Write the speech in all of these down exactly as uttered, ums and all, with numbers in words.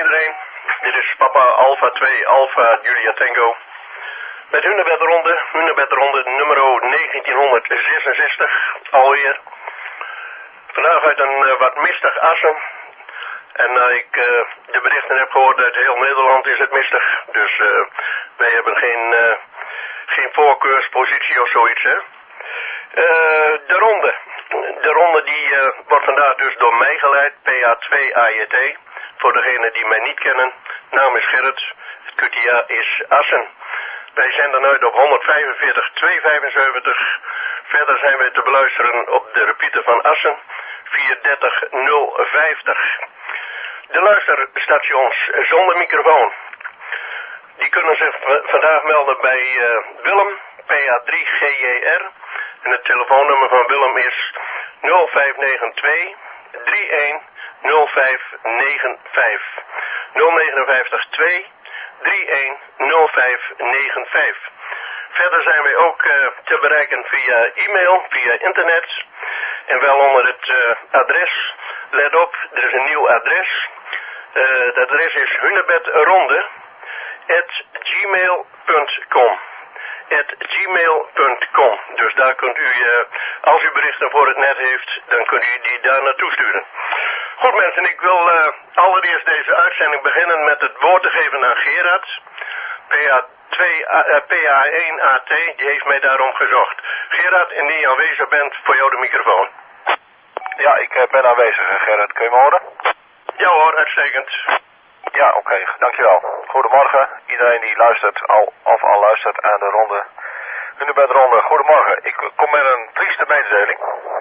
iedereen. Dit is Papa Alpha twee Alpha Julia Tango. Met Hunebedronde, Hunebedronde nummer negentienhonderdzesenzestig alweer. Vandaag uit een uh, wat mistig Assen. En uh, ik uh, de berichten heb gehoord uit heel Nederland is het mistig. Dus uh, wij hebben geen, uh, geen voorkeurspositie of zoiets, hè. Uh, de ronde. De ronde die uh, wordt vandaag dus door mij geleid, P A twee A J T. Voor degenen die mij niet kennen, naam is Gerrit, het Q T A is Assen. Wij zenden uit op honderdvijfenveertig tweehonderdvijfenzeventig. Verder zijn wij te beluisteren op de repeater van Assen, vierhonderddertig nul vijftig. De luisterstations zonder microfoon, die kunnen zich vandaag melden bij uh, Willem, P A drie G J R. En het telefoonnummer van Willem is nul vijf negen twee drie een nul vijf negen vijf. nul negen vijf twee drie een nul vijf negen vijf. Verder zijn wij ook uh, te bereiken via e-mail, via internet. En wel onder het uh, adres. Let op, er is een nieuw adres. Uh, het adres is hunebedronde at gmail punt com. at gmail punt com. Dus daar kunt u, uh, als u berichten voor het net heeft, dan kunt u die daar naartoe sturen. Goed mensen, ik wil uh, allereerst deze uitzending beginnen met het woord te geven aan Gerard. P A twee, uh, P A één A T, die heeft mij daarom gezocht. Gerard, indien je aanwezig bent, voor jou de microfoon. Ja, ik uh, ben aanwezig, Gerard. Kun je me horen? Ja hoor, uitstekend. Ja, oké, okay, dankjewel. Goedemorgen, iedereen die luistert al, of al luistert aan de ronde. Hunebedronde, goedemorgen. Ik kom met een trieste mededeling.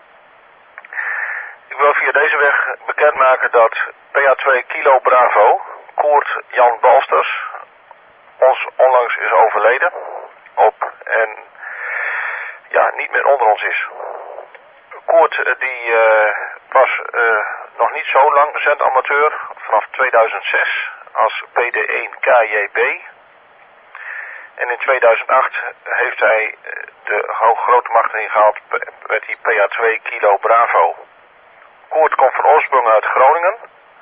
Ik wil via deze weg bekendmaken dat P A twee Kilo Bravo, Koert Jan Balsters, ons onlangs is overleden. Op en ja, niet meer onder ons is. Koert die uh, was uh, nog niet zo lang zendamateur, vanaf tweeduizend zes als P D één K J B. En in tweeduizend acht heeft hij de grote macht ingehaald met die P A twee Kilo Bravo. Koert komt van oorsprong uit Groningen.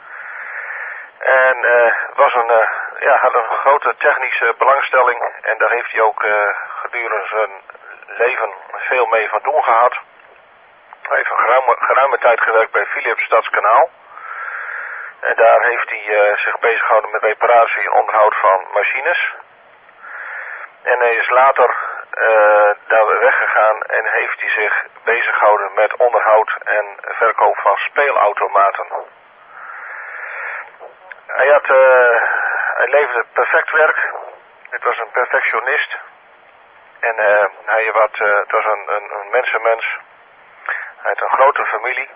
En uh, was een, uh, ja, had een grote technische belangstelling. En daar heeft hij ook uh, gedurende zijn leven veel mee van doen gehad. Hij heeft een geruime, geruime tijd gewerkt bij Philips Stadskanaal. En daar heeft hij uh, zich bezig gehouden met reparatie en onderhoud van machines. En hij is later uh, daar weggegaan en heeft hij zich bezig gehouden met onderhoud en verkoop van speelautomaten. Hij, had, uh, hij leverde perfect werk. Het was een perfectionist. En uh, hij had, uh, het was een, een, een mensenmens. Hij had een grote familie.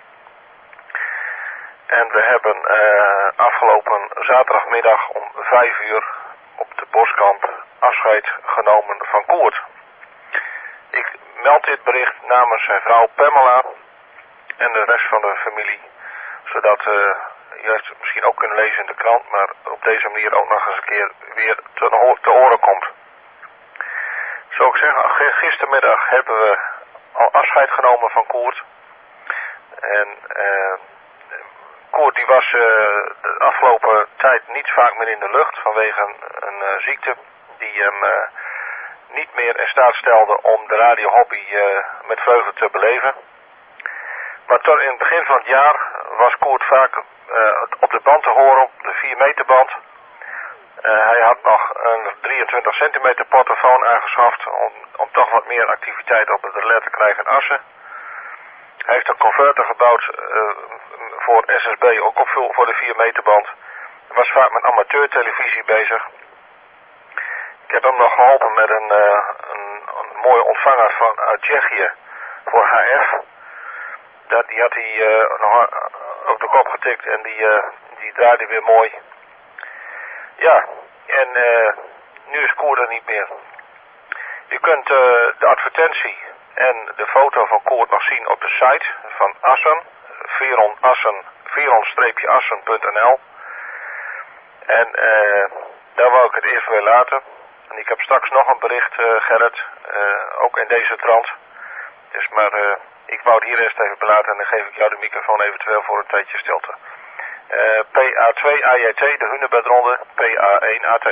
En we hebben uh, afgelopen zaterdagmiddag om vijf uur op de Boskamp afscheid genomen van Koert. Ik meld dit bericht namens zijn vrouw Pamela en de rest van de familie. Zodat uh, je het misschien ook kunnen lezen in de krant, maar op deze manier ook nog eens een keer weer te, te oren komt. Zou ik zeggen, gistermiddag hebben we al afscheid genomen van Koert. En uh, Koert die was uh, de afgelopen tijd niet vaak meer in de lucht vanwege een, een uh, ziekte die hem uh, niet meer in staat stelde om de radiohobby uh, met vreugde te beleven. Maar tot in het begin van het jaar was Koert vaak uh, op de band te horen, op de vier meter band. Uh, hij had nog een drieëntwintig centimeter portofoon aangeschaft om, om toch wat meer activiteit op het relais te krijgen in Assen. Hij heeft een converter gebouwd uh, voor S S B, ook op voor de vier meter band. Hij was vaak met amateurtelevisie bezig. Ik heb hem nog geholpen met een, uh, een, een mooie ontvanger van, uit Tsjechië voor H F. Dat, die had hij uh, nog op de kop getikt en die, uh, die draaide weer mooi. Ja, en uh, nu is Koert er niet meer. Je kunt uh, de advertentie en de foto van Koert nog zien op de site van Assen, Veron Assen, veron-assen punt n l. En uh, daar wou ik het eerst weer laten. En ik heb straks nog een bericht, uh, Gerrit, uh, ook in deze trant. Dus maar uh, ik wou het hier eerst even belaten en dan geef ik jou de microfoon eventueel voor een tijdje stilte. Uh, P A twee A J T, de hunebedronde, P A één A T.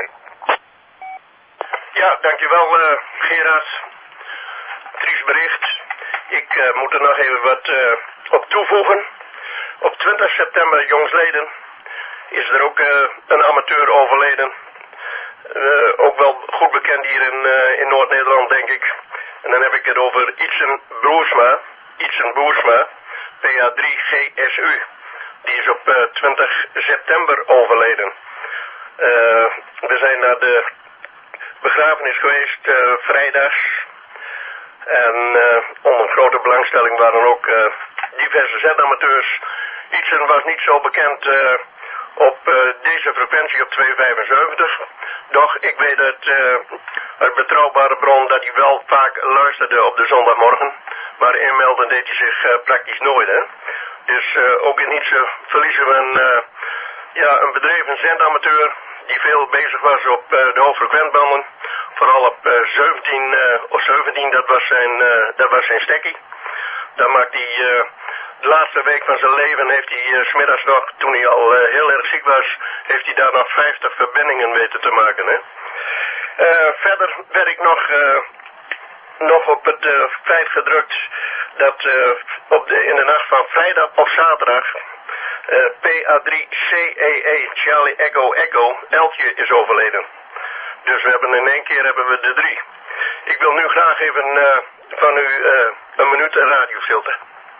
Ja, dankjewel uh, Gerard. Triest bericht. Ik uh, moet er nog even wat uh, op toevoegen. Op twintig september jongsleden is er ook uh, een amateur overleden. Uh, ook wel goed bekend hier in, uh, in Noord-Nederland, denk ik. En dan heb ik het over Ietsen Boersma. Ietsen Boersma, P A drie G S U. Die is op uh, twintig september overleden. Uh, we zijn naar de begrafenis geweest uh, vrijdags. En uh, onder grote belangstelling waren ook uh, diverse zendamateurs. Ietsen was niet zo bekend uh, op uh, deze frequentie op tweehonderdvijfenzeventig. Doch ik weet uit, uh, uit betrouwbare bron dat hij wel vaak luisterde op de zondagmorgen. Maar inmelden deed hij zich uh, praktisch nooit, hè. Dus uh, ook in Ietsen verliezen we een, uh, ja, een bedreven zendamateur die veel bezig was op uh, de hoogfrequentbanden. Vooral op uh, zeventien uh, of zeventien, dat was zijn, uh, dat was zijn stekkie. Dan maakt hij uh, de laatste week van zijn leven, heeft hij uh, 's middags nog, toen hij al uh, heel erg ziek was, heeft hij daar nog vijftig verbindingen weten te maken, hè. Uh, verder werd ik nog, uh, nog op het uh, feit gedrukt dat uh, op de, in de nacht van vrijdag of zaterdag uh, P A drie C E E, Charlie Echo Echo, Eltje is overleden. Dus we hebben in één keer hebben we de drie. Ik wil nu graag even uh, van u uh, een minuut radiostilte.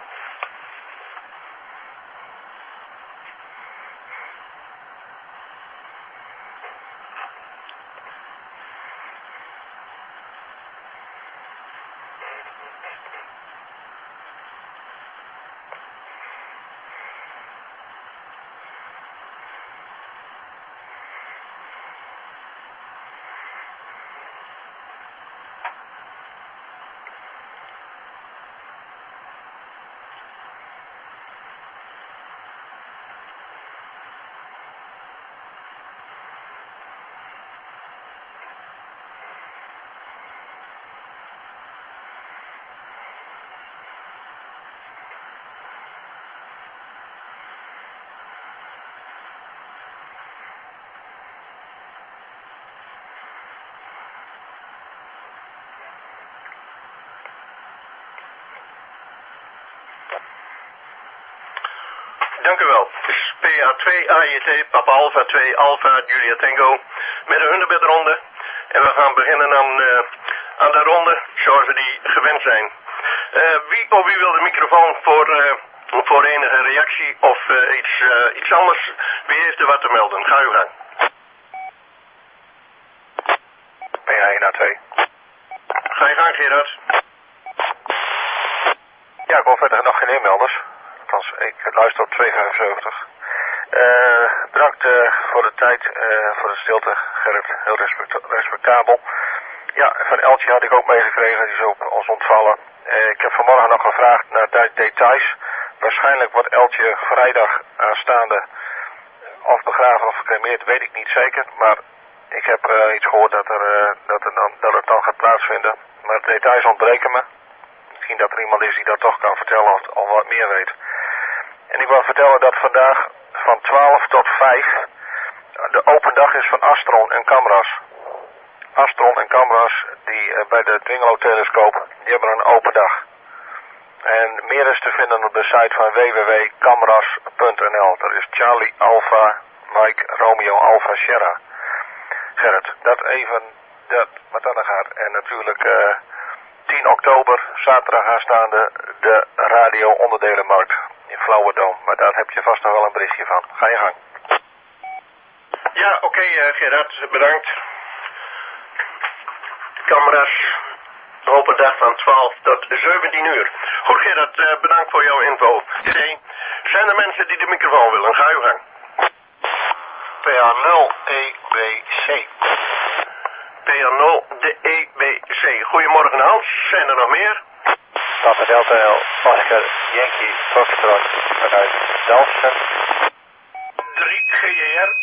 Dank u wel. Het is P A twee A J T, Papa Alpha twee Alpha Julia Tango, met de hunebedronde. En we gaan beginnen aan, uh, aan de ronde zoals we die gewend zijn. Uh, wie of wie wil de microfoon voor, uh, voor enige reactie of uh, iets, uh, iets anders? Wie heeft er wat te melden? Ga uw gang. P A één A twee. Ga je gang, Gerard. Ja, ik hoor verder nog geen inmelders. Althans, ik luister op tweehonderdvijfenzeventig. Uh, bedankt uh, voor de tijd, uh, voor de stilte, Gerrit, heel respect respectabel. Ja, van Eltje had ik ook meegekregen, die is op ons ontvallen. Uh, ik heb vanmorgen nog gevraagd naar de details. Waarschijnlijk wordt Eltje vrijdag aanstaande of begraven of gecremeerd, weet ik niet zeker. Maar ik heb uh, iets gehoord dat, er, uh, dat, er dan, dat het dan gaat plaatsvinden. Maar de details ontbreken me. Misschien dat er iemand is die dat toch kan vertellen of, of wat meer weet. En ik wil vertellen dat vandaag van twaalf tot vijf de open dag is van Astron en Camras. Astron en Camras, die uh, bij de Dwingelo-telescoop, die hebben een open dag. En meer is te vinden op de site van w w w punt camras punt n l. Dat is Charlie Alpha Mike Romeo Alpha Sierra. Gerrit, dat even, dat, wat dan gaat. En natuurlijk uh, tien oktober, zaterdag aanstaande, de radio-onderdelenmarkt in Flauwerdam. Maar daar heb je vast nog wel een berichtje van. Ga je gang. Ja, oké okay, uh, Gerard, bedankt. Camera's, open dag van twaalf tot zeventien uur. Goed Gerard, uh, bedankt voor jouw info. Nee, zijn er mensen die de microfoon willen? Ga uw gang. P A nul E B C. P A nul de E B C. Goedemorgen Hans, zijn er nog meer? Papa Delta Oscar Yankee Foxtrot vanuit Dalfsen. drie G J R.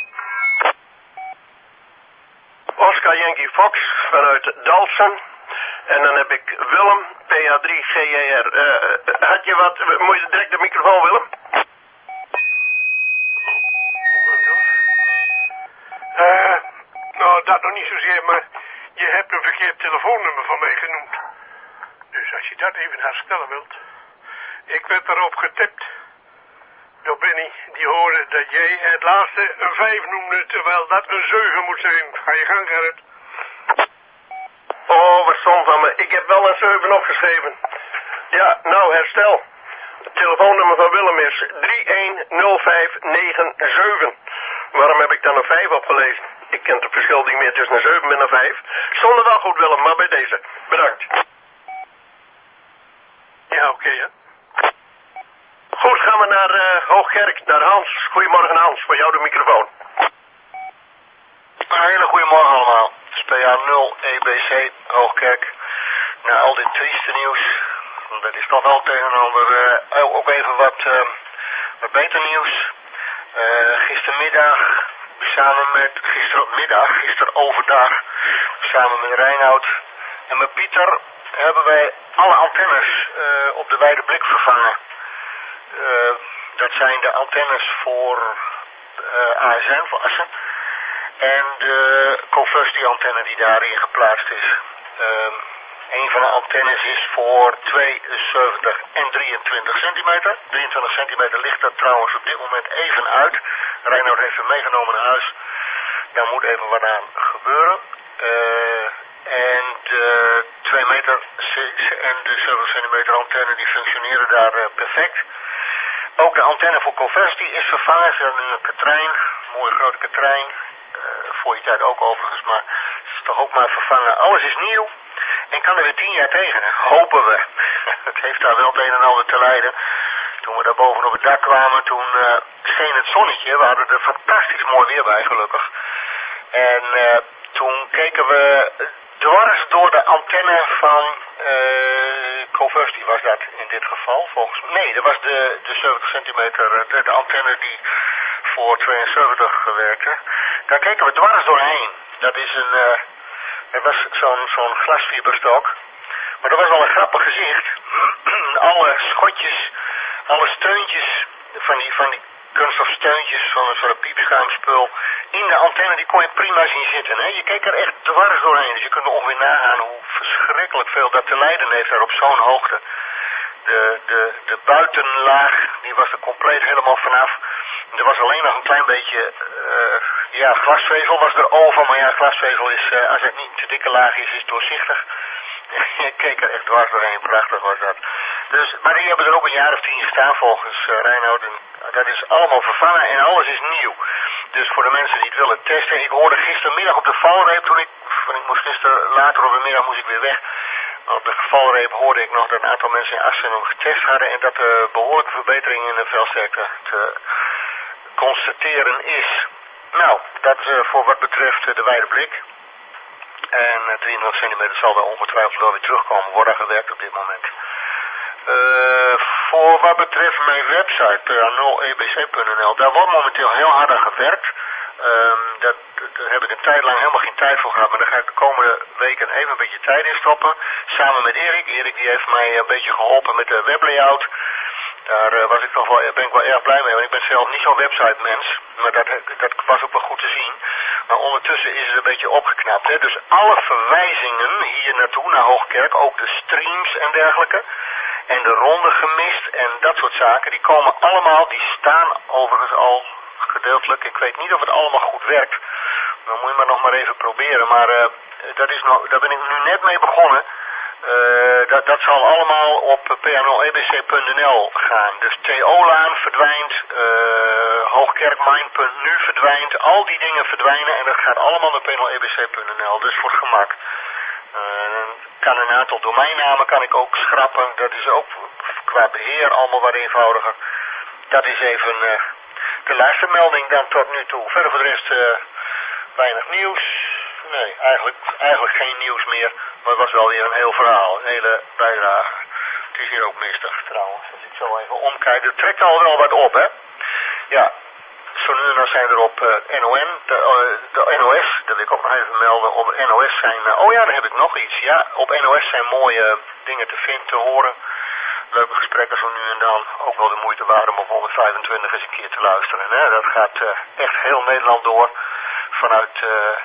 Oscar Yankee Fox vanuit Dalfsen. En dan heb ik Willem, P A drie G J R. Uh, had je wat, moet je direct de microfoon Willem? nog niet zozeer, maar je hebt een verkeerd telefoonnummer van mij genoemd. Dus als je dat even herstellen wilt. Ik werd erop getipt door Benny, die hoorde dat jij het laatste een vijf noemde, terwijl dat een zeven moet zijn. Ga je gang, Gerrit. Oh, wat stom van me. Ik heb wel een zeven opgeschreven. Ja, nou herstel. Het telefoonnummer van Willem is drie een nul vijf negen zeven. Waarom heb ik dan een vijf opgelezen? Ik ken het verschil niet meer tussen een zeven en een vijf. Zonder wel goed, Willem, maar bij deze. Bedankt. Ja, oké, okay, hè. Goed, gaan we naar uh, Hoogkerk, naar Hans. Goedemorgen, Hans. Voor jou de microfoon. Een hele goede morgen allemaal. S P A nul E B C Hoogkerk. Na al dit trieste nieuws, dat is toch wel tegen een ander, uh, ook even wat, uh, wat beter nieuws. Uh, gistermiddag, samen met, gistermiddag, gisteren overdag, samen met Reinoud en met Pieter, hebben wij alle antennes uh, op de wijde blik vervangen. Uh, dat zijn de antennes voor uh, A S N, voor Assen. En de Covusty antenne die daarin geplaatst is. Um, een van de antennes is voor tweeënzeventig en drieëntwintig centimeter. drieëntwintig centimeter ligt er trouwens op dit moment even uit. Reinoud heeft hem meegenomen naar huis. Daar moet even wat aan gebeuren. Uh, en de twee meter en de zeventig centimeter antenne die functioneren daar uh, perfect. Ook de antenne voor Covusty is vervangen. Ze hebben nu een Katrijn, een mooie grote Katrijn. Uh, voor je tijd ook overigens, maar het is toch ook maar vervangen. Alles is nieuw en kan er weer tien jaar tegen, hopen we. Het heeft daar wel het een en ander te lijden. Toen we daar boven op het dak kwamen, toen uh, scheen het zonnetje. We hadden er fantastisch mooi weer bij, gelukkig. En uh, toen keken we dwars door de antenne van uh, Covusty was dat in dit geval, volgens mij. Nee, dat was de, de zeventig centimeter, de, de antenne die voor tweeënzeventig werkte. Daar keken we dwars doorheen. Dat is een, uh, dat was zo'n zo'n glasfiberstok. Maar dat was wel een grappig gezicht. Alle schotjes, alle steuntjes van die, van die kunststofsteuntjes van een soort piepschuimspul in de antenne, die kon je prima zien zitten. Hè? Je keek er echt dwars doorheen, dus je kunt ongeveer nagaan hoe verschrikkelijk veel dat te lijden heeft daar op zo'n hoogte. De, de, de buitenlaag, die was er compleet helemaal vanaf. Er was alleen nog een klein beetje, uh, ja, glasvezel was er over, maar ja, glasvezel is, uh, als het niet te dikke laag is, is doorzichtig. Je keek er echt dwars doorheen, prachtig was dat. Dus, maar die hebben er ook een jaar of tien gestaan volgens uh, Reinoud. En dat is allemaal vervangen en alles is nieuw. Dus voor de mensen die het willen testen, ik hoorde gistermiddag op de valreep, toen ik, van ik moest gisteren, later op de middag moest ik weer weg. Op de valreep hoorde ik nog dat een aantal mensen in Assen hem getest hadden en dat er behoorlijke verbetering in de velsterkte te constateren is. Nou, dat uh, voor wat betreft uh, de wijde blik. En uh, drieëndertig centimeter zal daar ongetwijfeld wel weer terugkomen, wordt er gewerkt op dit moment. Uh, voor wat betreft mijn website, P A nul E B C punt N L, daar wordt momenteel heel hard aan gewerkt. Um, dat, daar heb ik een tijd lang helemaal geen tijd voor gehad, maar daar ga ik de komende weken even een beetje tijd in stoppen. Samen met Erik. Erik die heeft mij een beetje geholpen met de weblayout. Daar uh, was ik nog wel, ben ik wel erg blij mee, want ik ben zelf niet zo'n website mens. Maar dat, dat was ook wel goed te zien. Maar ondertussen is het een beetje opgeknapt. Hè? Dus alle verwijzingen hier naartoe, naar Hoogkerk, ook de streams en dergelijke. En de ronde gemist en dat soort zaken, die komen allemaal, die staan overigens al gedeeltelijk. Ik weet niet of het allemaal goed werkt. Dan moet je maar nog maar even proberen. Maar uh, dat is nou, daar ben ik nu net mee begonnen. Uh, dat, dat zal allemaal op P A nul E B C punt N L gaan. Dus T O-laan verdwijnt, uh, Hoogkerkmijn punt nu verdwijnt, al die dingen verdwijnen en dat gaat allemaal naar P A nul E B C punt N L. Dus voor het gemak. Uh, kan een aantal domeinnamen kan ik ook schrappen. Dat is ook qua beheer allemaal wat eenvoudiger. Dat is even uh, de laatste melding dan tot nu toe. Verder voor de rest uh, weinig nieuws. Nee, eigenlijk, eigenlijk geen nieuws meer. Maar het was wel weer een heel verhaal. Een hele bijdrage. Het is hier ook mistig trouwens. Als ik zo even omkijk. Het trekt al wel wat op, hè. Ja. Zo nu en dan zijn er op uh, N O N, de, uh, de N O S, dat wil ik ook nog even melden, op N O S zijn, uh, oh ja, daar heb ik nog iets, ja, op N O S zijn mooie dingen te vinden, te horen, leuke gesprekken zo nu en dan, ook wel de moeite waard om op honderdvijfentwintig eens een keer te luisteren, hè? Dat gaat uh, echt heel Nederland door, vanuit uh,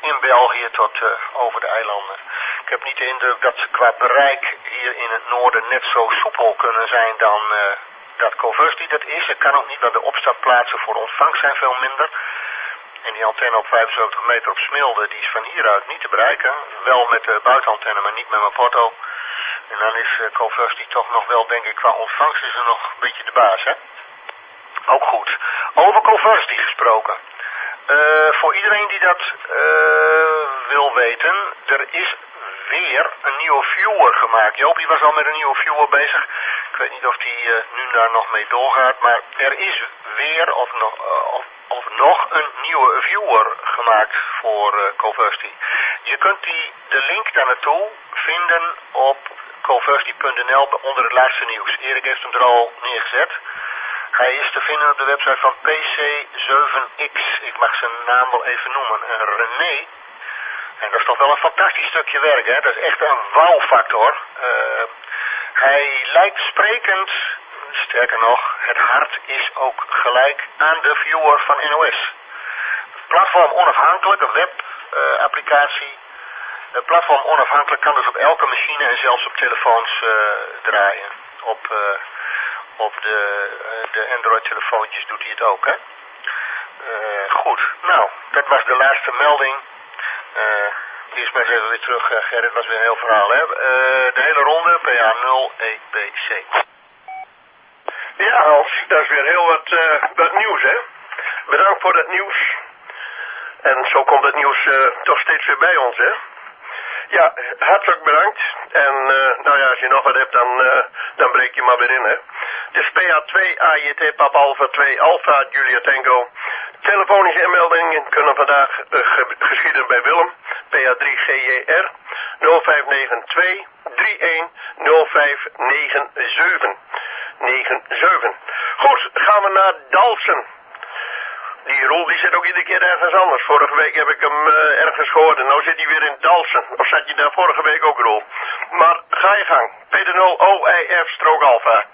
in België tot uh, over de eilanden. Ik heb niet de indruk dat ze qua bereik hier in het noorden net zo soepel kunnen zijn dan uh, dat Coversty dat is. Het kan ook niet, want de opstapplaatsen voor ontvangst zijn veel minder. En die antenne op vijfenzeventig meter op Smilde, die is van hieruit niet te bereiken. Wel met de buitenantenne, maar niet met mijn porto. En dan is uh, Coversty toch nog wel, denk ik, qua ontvangst is er nog een beetje de baas, hè? Ook goed. Over Coversty gesproken. Uh, voor iedereen die dat uh, wil weten, er is weer een nieuwe viewer gemaakt. Jopie was al met een nieuwe viewer bezig. Ik weet niet of die uh, nu daar nog mee doorgaat, maar er is weer of nog, uh, of, of nog een nieuwe viewer gemaakt voor uh, Coversty. Je kunt die, de link daar naartoe vinden op coversty punt n l onder het laatste nieuws. Erik heeft hem er al neergezet. Hij is te vinden op de website van P C zeven X. Ik mag zijn naam wel even noemen. En René. En dat is toch wel een fantastisch stukje werk, hè? Dat is echt een wow-factor. Uh, hij lijkt sprekend, sterker nog, het hart is ook gelijk aan de viewer van N O S. Platform onafhankelijk, een webapplicatie. Uh, platform onafhankelijk kan dus op elke machine en zelfs op telefoons uh, draaien. Op... Uh, Op de, de Android-telefoontjes doet hij het ook, hè? Uh, goed, nou, dat was de laatste melding. Uh, eerst maar eens even weer terug, uh, Gerrit, was weer een heel verhaal, hè? Uh, de hele ronde, P A nul E B C. Ja, Hans, dat is weer heel wat, uh, wat nieuws, hè? Bedankt voor dat nieuws. En zo komt het nieuws uh, toch steeds weer bij ons, hè? Ja, hartelijk bedankt. En uh, nou ja, als je nog wat hebt, dan, uh, dan breek je maar weer in, hè. Dus P A twee A J T Papa Alpha twee Alpha Julia Tango. Telefonische inmeldingen kunnen vandaag uh, ge geschieden bij Willem. P A drie G J R nul vijf negen twee drie een nul vijf negen zeven. Goed, gaan we naar Dalsen. Die Roel die zit ook iedere keer ergens anders. Vorige week heb ik hem uh, ergens gehoord en nou zit hij weer in Dalsen. Of zat je daar vorige week ook, Roel? Maar ga je gang. P D nul O I F strook Alpha.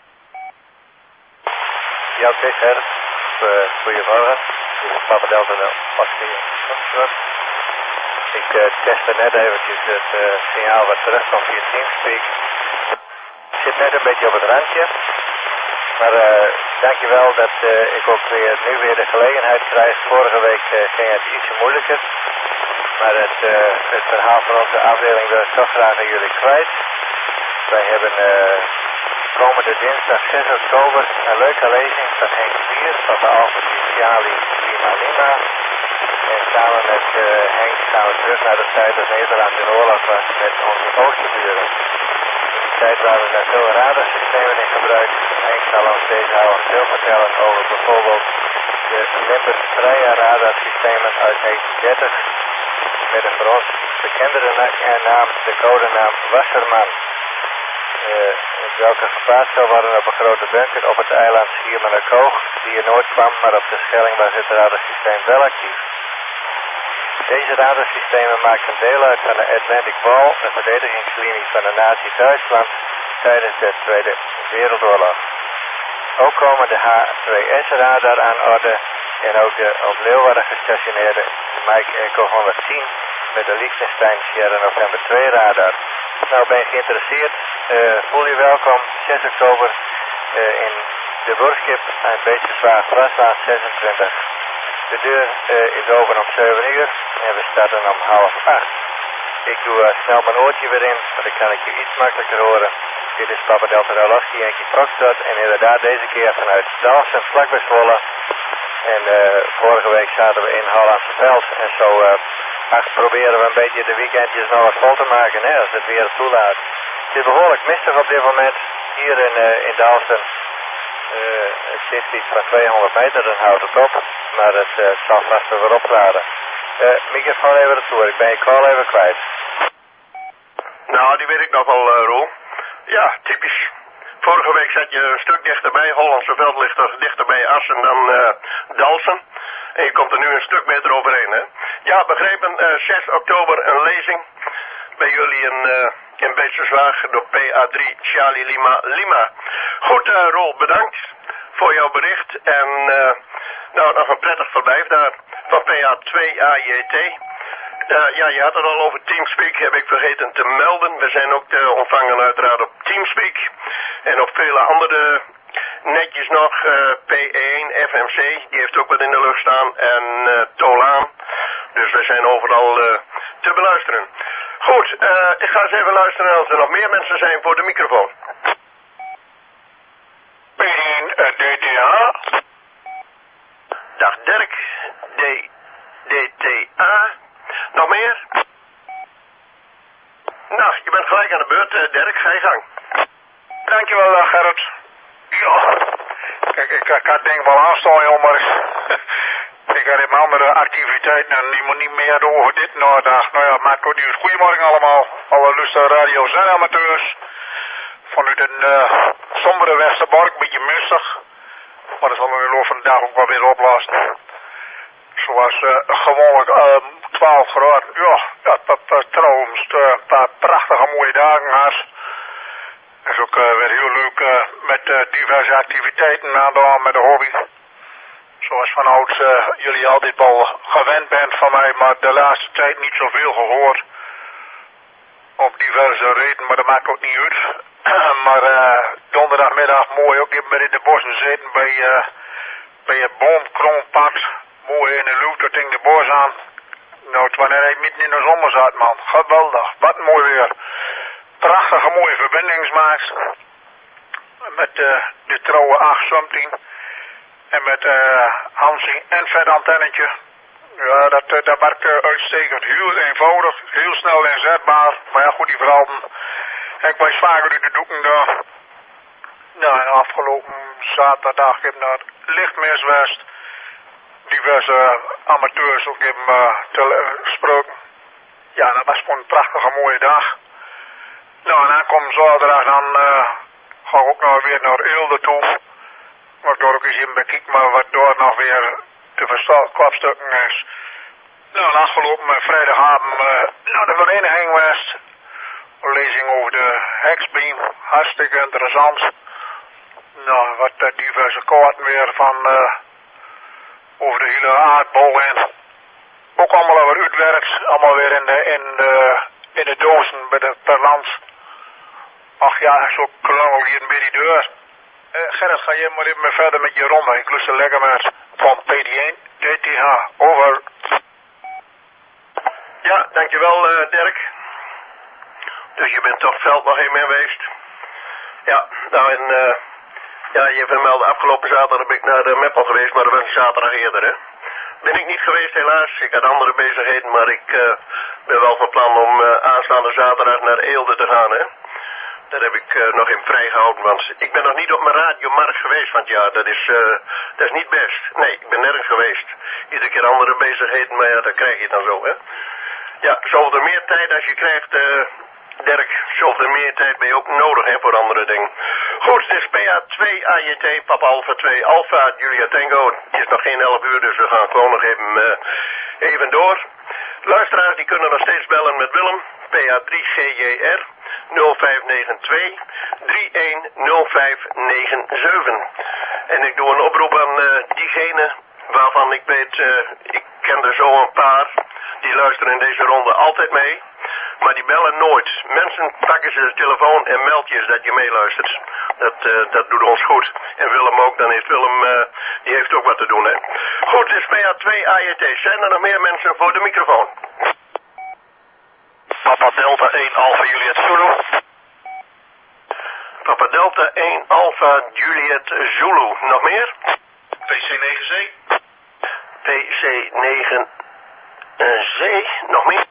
Ja, oké, Gerrit. Uh, goedemorgen. Dit is Papa Delta nul. Ik uh, testte net eventjes het uh, signaal wat terugkomt via Teamspeak. Ik zit net een beetje op het randje. Maar uh, dankjewel dat uh, ik ook weer, nu weer de gelegenheid krijg. Vorige week uh, ging het ietsje moeilijker. Maar het, uh, het verhaal van onze afdeling wil ik toch graag aan jullie kwijt. Wij hebben uh, komende dinsdag zes oktober een leuke lezing van Henk Vier van de Alpha Charlie Lima Lima. En samen met uh, Henk gaan we terug naar de tijd dat Nederland in oorlog was met onze oosterburen. In die tijd waren er veel radarsystemen in gebruik. Henk zal ons deze avond veel vertellen over bijvoorbeeld de Lippert vrije radarsystemen uit negentien dertig. Met een voor ons bekendere naam, de codenaam Wasserman. Uh, welke geplaatst zou worden op een grote bunker op het eiland Schiermonnikoog, die er nooit kwam, maar op de Schelling was het radarsysteem wel actief. Deze radarsystemen maakten deel uit van de Atlantic Wall, een verdedigingslinie van de Nazi-Duitsland tijdens de Tweede Wereldoorlog. Ook komen de H twee S radar aan orde en ook de op Leeuwarden gestationeerde Mike Echo honderdtien met de Liechtenstein Sierra November twee radar. Nou, ben je geïnteresseerd? Uh, voel je welkom, zes oktober uh, in de Borskip aan Beestjeswaag Graslaan zesentwintig. De deur uh, is open om zeven uur en we starten om half acht. Ik doe uh, snel mijn oortje weer in, want dan kan ik je iets makkelijker horen. Dit is Papa Delta Roloski, Yankee Foxtrot en inderdaad deze keer vanuit Dalsen, vlakbij Zwolle. En uh, vorige week zaten we in Hollandse Veld en zo uh, ach, proberen we een beetje de weekendjes nog wat vol te maken, hè, als het weer het toelaat. Het is behoorlijk mistig op dit moment hier in, uh, in Dalsen. Uh, het zit iets van tweehonderd meter, dan houdt het op. Maar het uh, zal vast weer opklaren. Uh, microfoon even retour, ik ben je call even kwijt. Nou, die weet ik nog wel, uh, Roel. Ja, typisch. Vorige week zat je een stuk dichterbij. Hollandse Veld ligt er dichterbij Assen dan uh, Dalsen. En je komt er nu een stuk beter overheen, hè? Ja, begrepen, uh, zes oktober een lezing bij jullie in, uh, in Beestjeswaag door P A drie Charlie Lima Lima. Goed, uh, Roel, bedankt voor jouw bericht. En uh, nou, nog een prettig verblijf daar van P A twee A J T. Uh, ja, je had het al over Teamspeak, heb ik vergeten te melden. We zijn ook te ontvangen uiteraard op Teamspeak. En op vele andere netjes nog, uh, P één, F M C, die heeft ook wat in de lucht staan. En uh, Tolaan. Dus we zijn overal uh, te beluisteren. Goed, uh, ik ga eens even luisteren als er nog meer mensen zijn voor de microfoon. P één, uh, D T A. Dag Dirk, D, D T A. Nog meer? Nou, je bent gelijk aan de beurt, uh, Dirk, ga je gang. Dankjewel, uh, Gerrit. Ja, kijk, ik, ik had denk wel aanstaan, joh, maar ik had even andere activiteiten en die moet niet meer over dit nadag. Nou ja, maakt ook nieuws. Goedemorgen allemaal, alle lustige radio's en amateurs. Vanuit een uh, sombere Westerbork, een beetje mistig. Maar dat zal in de loop van de dag ook wel weer oplossen. Zoals uh, gewoonlijk uh, twaalf graden. Ja, dat, dat, dat trouwens uh, een paar prachtige mooie dagen had. Dat is ook uh, weer heel leuk uh, met uh, diverse activiteiten aan de hand met de hobby. Zoals vanouds uh, jullie altijd al gewend bent van mij, maar de laatste tijd niet zoveel gehoord. Op diverse redenen, maar dat maakt ook niet uit. Maar uh, donderdagmiddag mooi ook even in de bossen zitten bij, uh, bij een boomkroonpad. Mooi in de lucht, tot in de bos aan. Nou, wanneer hij midden in de zomer zat, man. Geweldig, wat mooi weer. Prachtige mooie verbindingsmaaks. Met uh, de trouwe acht zeventien. En met uh, Hansie en vet antennetje. Ja, dat, uh, dat werkt uh, uitstekend. Heel eenvoudig, heel snel inzetbaar. Maar ja, goed, die verhalen. Ik was vaker uit de doeken daar. Nou, en afgelopen zaterdag heb ik naar Lichtmeerswest diverse uh, amateurs ook even uh, gesproken. Ja, dat was gewoon een prachtige mooie dag. Nou, en dan komt zaterdag, dan uh, ga ik ook nog weer naar Eelde toe. Waardoor ik eens even bekijk, maar wat door nog weer te verstaan klapstukken is. Nou, en afgelopen uh, vrijdagavond uh, naar de vereniging West. Een lezing over de Hexbeam. Hartstikke interessant. Nou, wat uh, diverse kaarten weer van uh, over de hele aardbol en ook allemaal weer uitwerkt. Allemaal weer in de, in de, in de dozen bij de, per land. Ach ja, zo klangel hier een beetje deur. Uh, Gerrit, ga je maar even verder met je ronde. Ik lust er lekker met van P D één, D T H, over. Ja, dankjewel uh, Dirk. Dus je bent toch veld nog even geweest. Ja, nou en uh, ja, je vermeldde afgelopen zaterdag ben ik naar de Meppel geweest, maar dat was een zaterdag eerder, hè. Ben ik niet geweest helaas, ik had andere bezigheden, maar ik uh, ben wel van plan om uh, aanstaande zaterdag naar Eelde te gaan, hè. Daar heb ik uh, nog in vrijgehouden, want ik ben nog niet op mijn radiomarkt geweest, want ja, dat is, uh, dat is niet best. Nee, ik ben nergens geweest. Iedere keer andere bezigheden, maar ja, dat krijg je dan zo, hè. Ja, zoveel meer tijd als je krijgt, uh, Dirk, zoveel meer tijd ben je ook nodig, hè, voor andere dingen. Goed, het is P A twee A J T, Papa Alpha twee, Alpha, Julia Tango. Het is nog geen elf uur, dus we gaan gewoon nog even, uh, even door. Luisteraars, die kunnen nog steeds bellen met Willem, P A drie G J R. nul vijf negen twee drie een nul vijf negen zeven. En ik doe een oproep aan uh, diegene waarvan ik weet, uh, ik ken er zo een paar, die luisteren in deze ronde altijd mee, maar die bellen nooit. Mensen pakken ze de telefoon en meld je eens dat je meeluistert. Dat, uh, dat doet ons goed. En Willem ook, dan heeft Willem, uh, die heeft ook wat te doen, hè. Goed, het is P A twee A J T. Zijn er nog meer mensen voor de microfoon? Papa Delta één Alpha Juliet Zulu. Papa Delta één Alpha Juliet Zulu. Nog meer? P C negen C. P C negen C. Nog meer?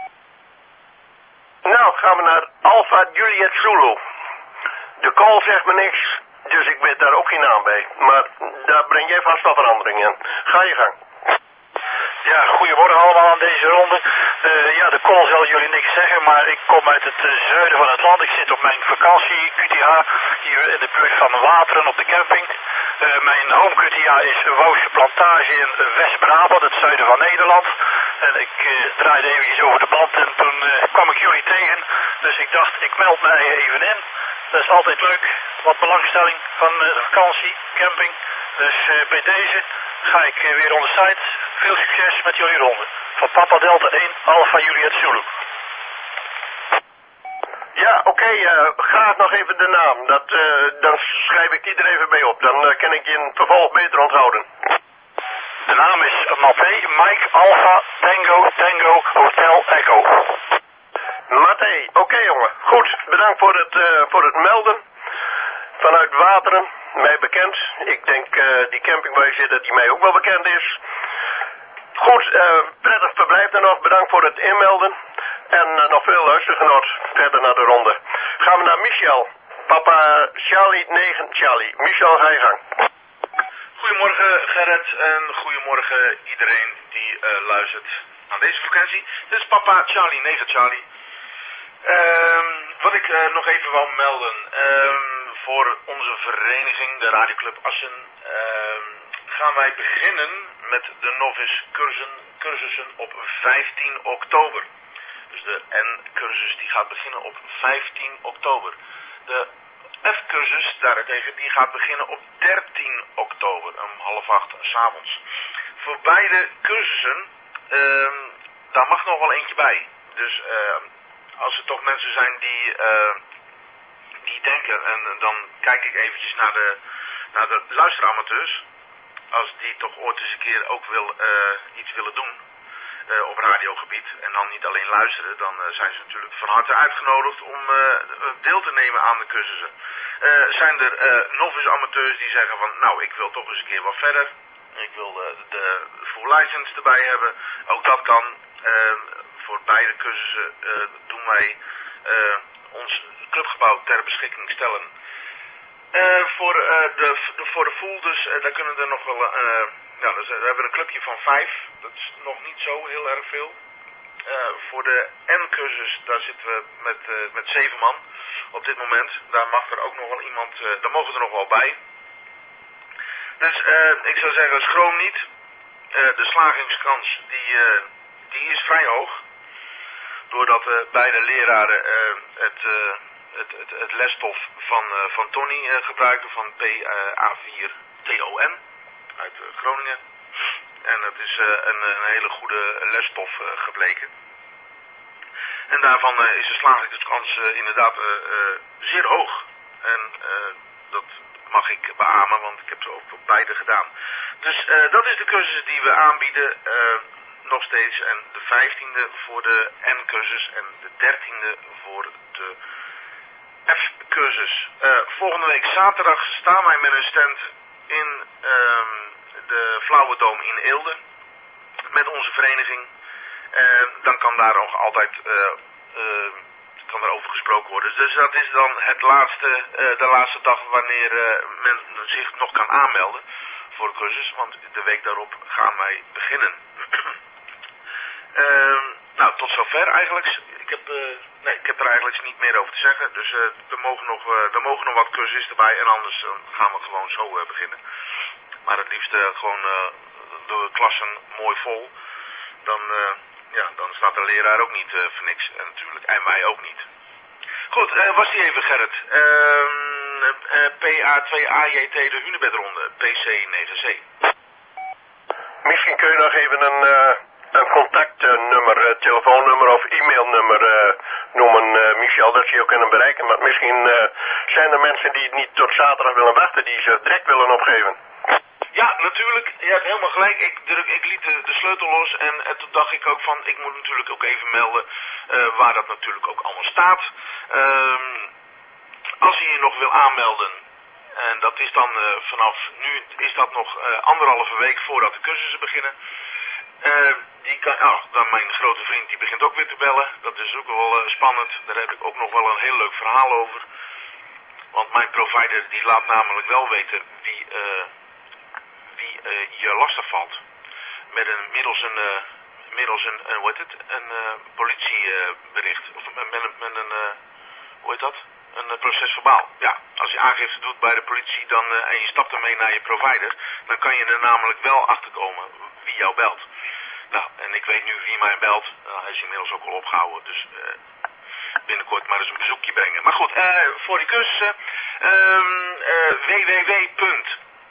Nou, gaan we naar Alpha Juliet Zulu. De call zegt me niks, dus ik weet daar ook geen naam bij. Maar daar breng jij vast wel verandering in. Ga je gang. Ja, goedemorgen allemaal aan deze ronde. Uh, ja, de call zal jullie niks zeggen, maar ik kom uit het uh, zuiden van het land. Ik zit op mijn vakantie Q T H hier in de buurt van Wateren op de camping. Uh, mijn home Q T H is Wousje Plantage in West-Brabant, het zuiden van Nederland. En ik uh, draaide eventjes over de band en toen uh, kwam ik jullie tegen. Dus ik dacht, ik meld me even in. Dat is altijd leuk, wat belangstelling van uh, de vakantie, camping. Dus uh, bij deze ga ik weer on de site. Veel succes met jullie ronde. Van Papa Delta één, Alpha Juliet Zulu. Ja, oké, okay, uh, graag nog even de naam. Dat, uh, dan schrijf ik die er even bij op. Dan uh, kan ik die in het vervolg beter onthouden. De naam is Maté, Mike, Alpha, Tango, Tango, Hotel, Echo. Maté, oké okay, jongen. Goed, bedankt voor het, uh, voor het melden. Vanuit Wateren, mij bekend. Ik denk uh, die camping waar je zit, dat die mij ook wel bekend is. Goed, uh, prettig verblijf dan nog. Bedankt voor het inmelden. En uh, nog veel luistergenot verder naar de ronde. Gaan we naar Michel. Papa Charlie negen Charlie. Michel, ga je gang. Goedemorgen Gerrit en goedemorgen iedereen die uh, luistert aan deze frequentie. Dit is Papa Charlie negen Charlie. Um, wat ik uh, nog even wou melden. Um, voor onze vereniging, de Radioclub Assen, um, gaan wij beginnen met de novice cursussen, cursussen op vijftien oktober. Dus de N-cursus die gaat beginnen op vijftien oktober. De F-cursus daarentegen die gaat beginnen op dertien oktober, om half acht 's avonds. Voor beide cursussen, uh, daar mag nog wel eentje bij. Dus uh, als er toch mensen zijn die, uh, die denken, en dan kijk ik eventjes naar de, naar de luisteramateurs, als die toch ooit eens een keer ook wil, uh, iets willen doen. Uh, op radiogebied en dan niet alleen luisteren, dan uh, zijn ze natuurlijk van harte uitgenodigd om uh, deel te nemen aan de cursussen. Uh, zijn er uh, novice amateurs die zeggen van nou ik wil toch eens een keer wat verder, ik wil uh, de full license erbij hebben, ook dat kan. Uh, voor beide cursussen uh, doen wij uh, ons clubgebouw ter beschikking stellen. Uh, voor, uh, de, de, voor de full dus, uh, daar kunnen er nog wel... Uh, Ja, dus, uh, we hebben een clubje van vijf, dat is nog niet zo heel erg veel. Uh, voor de N-cursus, daar zitten we met, uh, met zeven man op dit moment. Daar mag er ook nog wel iemand, uh, daar mogen er nog wel bij. Dus uh, ik zou zeggen, schroom niet. Uh, de slagingskans die, uh, die is vrij hoog. Doordat uh, beide leraren uh, het, uh, het, het, het lesstof van, uh, van Tony uh, gebruiken, van P A vier T O N. Uit uh, Groningen. En het is uh, een, een hele goede lesstof uh, gebleken. En daarvan uh, is de slagingskans uh, inderdaad uh, uh, zeer hoog. En uh, dat mag ik beamen, want ik heb ze ook op beide gedaan. Dus uh, dat is de cursus die we aanbieden uh, nog steeds. En de vijftiende voor de N-cursus en de dertiende voor de F-cursus. Uh, volgende week zaterdag staan wij met een stand in um, de Flauwedome in Eelde met onze vereniging. Uh, dan kan daar nog altijd uh, uh, kan daarover gesproken worden. Dus dat is dan het laatste, uh, de laatste dag wanneer uh, men zich nog kan aanmelden voor de cursus. Want de week daarop gaan wij beginnen. uh, nou, tot zover eigenlijk. Ik heb, uh, nee, ik heb er eigenlijk niet meer over te zeggen. Dus uh, er, mogen nog, uh, er mogen nog wat cursussen erbij en anders uh, gaan we gewoon zo uh, beginnen. Maar het liefst uh, gewoon uh, de klassen mooi vol. Dan, uh, ja, dan staat de leraar ook niet uh, voor niks. En natuurlijk, en wij ook niet. Goed, uh, was die even Gerrit. Uh, uh, P A twee A J T de Hunebedronde, P C negen C. Misschien kun je nog even een, uh, een contactnummer, uh, telefoonnummer of e-mailnummer uh, noemen, uh, Michel, dat ze je ook kunnen bereiken. Maar misschien uh, zijn er mensen die niet tot zaterdag willen wachten, die ze direct willen opgeven. Ja, natuurlijk. Je hebt helemaal gelijk. Ik, druk, ik liet de, de sleutel los en, en toen dacht ik ook van, ik moet natuurlijk ook even melden uh, waar dat natuurlijk ook allemaal staat. Um, als je je nog wil aanmelden, en dat is dan uh, vanaf nu, is dat nog uh, anderhalve week voordat de cursussen beginnen. Uh, die kan, oh, dan mijn grote vriend die begint ook weer te bellen. Dat is ook wel uh, spannend. Daar heb ik ook nog wel een heel leuk verhaal over. Want mijn provider die laat namelijk wel weten wie... Uh, wie uh, je lastig valt. Met een, middels een, uh, middels een, uh, hoe heet het, een uh, politiebericht. Uh, of met, met een, met een uh, hoe heet dat? Een uh, procesverbaal. Ja, als je aangifte doet bij de politie dan, uh, en je stapt ermee naar je provider, dan kan je er namelijk wel achterkomen wie jou belt. Nou, en ik weet nu wie mij belt. Uh, hij is inmiddels ook al opgehouden, dus uh, binnenkort maar eens een bezoekje brengen. Maar goed, uh, voor die cursussen, um, uh, w w w.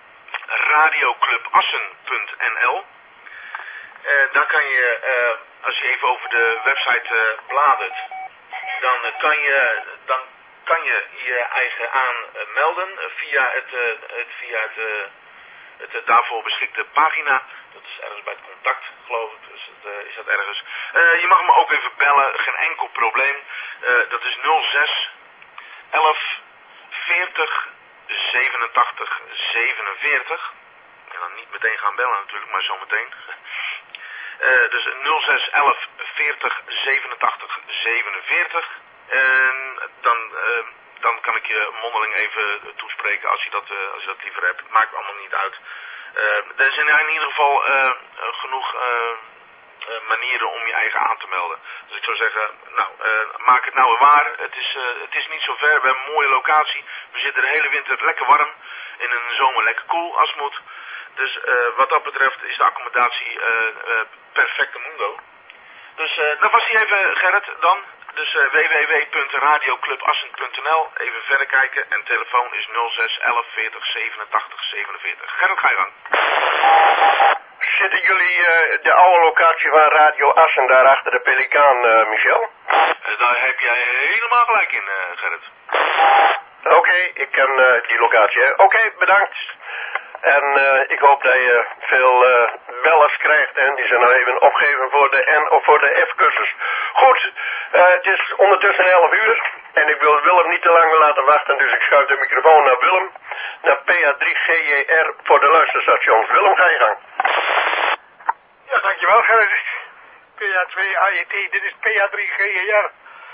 radioclubassen punt n l. Uh, dan kan je, uh, als je even over de website uh, bladert, dan uh, kan je, dan kan je je eigen aanmelden uh, via het, uh, het, via het, uh, het uh, daarvoor beschikte pagina. Dat is ergens bij het contact, geloof ik. Dus het, uh, is dat ergens. Uh, je mag me ook even bellen, geen enkel probleem. Uh, dat is nul zes elf veertig zevenentachtig zevenenveertig. En dan niet meteen gaan bellen natuurlijk, maar zometeen. Uh, dus nul zes elf veertig zevenentachtig zevenenveertig. En dan, uh, dan kan ik je mondeling even toespreken als je dat, uh, als je dat liever hebt. Maakt allemaal niet uit. Uh, er zijn in ieder geval uh, genoeg uh, uh, manieren om je eigen aan te melden. Dus ik zou zeggen, nou, uh, maak het nou waar. Het is, uh, het is niet zo ver. We hebben een mooie locatie. We zitten de hele winter lekker warm. In een zomer lekker koel als het moet. Dus uh, wat dat betreft is de accommodatie uh, uh, perfecte mundo. Dus uh, dat was die even, Gerrit, dan. Dus uh, w w w punt radioclubassen punt n l. Even verder kijken. En telefoon is nul zes elf veertig zevenentachtig zevenenveertig. Gerrit, ga je gang. Zitten jullie uh, de oude locatie van Radio Assen daar achter de Pelikaan, uh, Michel? Uh, daar heb jij helemaal gelijk in, uh, Gerrit. Oké, okay, ik ken uh, die locatie. Oké, okay, bedankt. En uh, ik hoop dat je veel uh, bellers krijgt en die zijn nou even opgeven voor de N of voor de F-cursus. Goed, uh, het is ondertussen elf uur en ik wil Willem niet te lang laten wachten, dus ik schuif de microfoon naar Willem, naar P A drie G J R voor de luisterstations. Willem, ga je gang. Ja, dankjewel Gerrit. P A twee A J T, dit is P A drie G J R.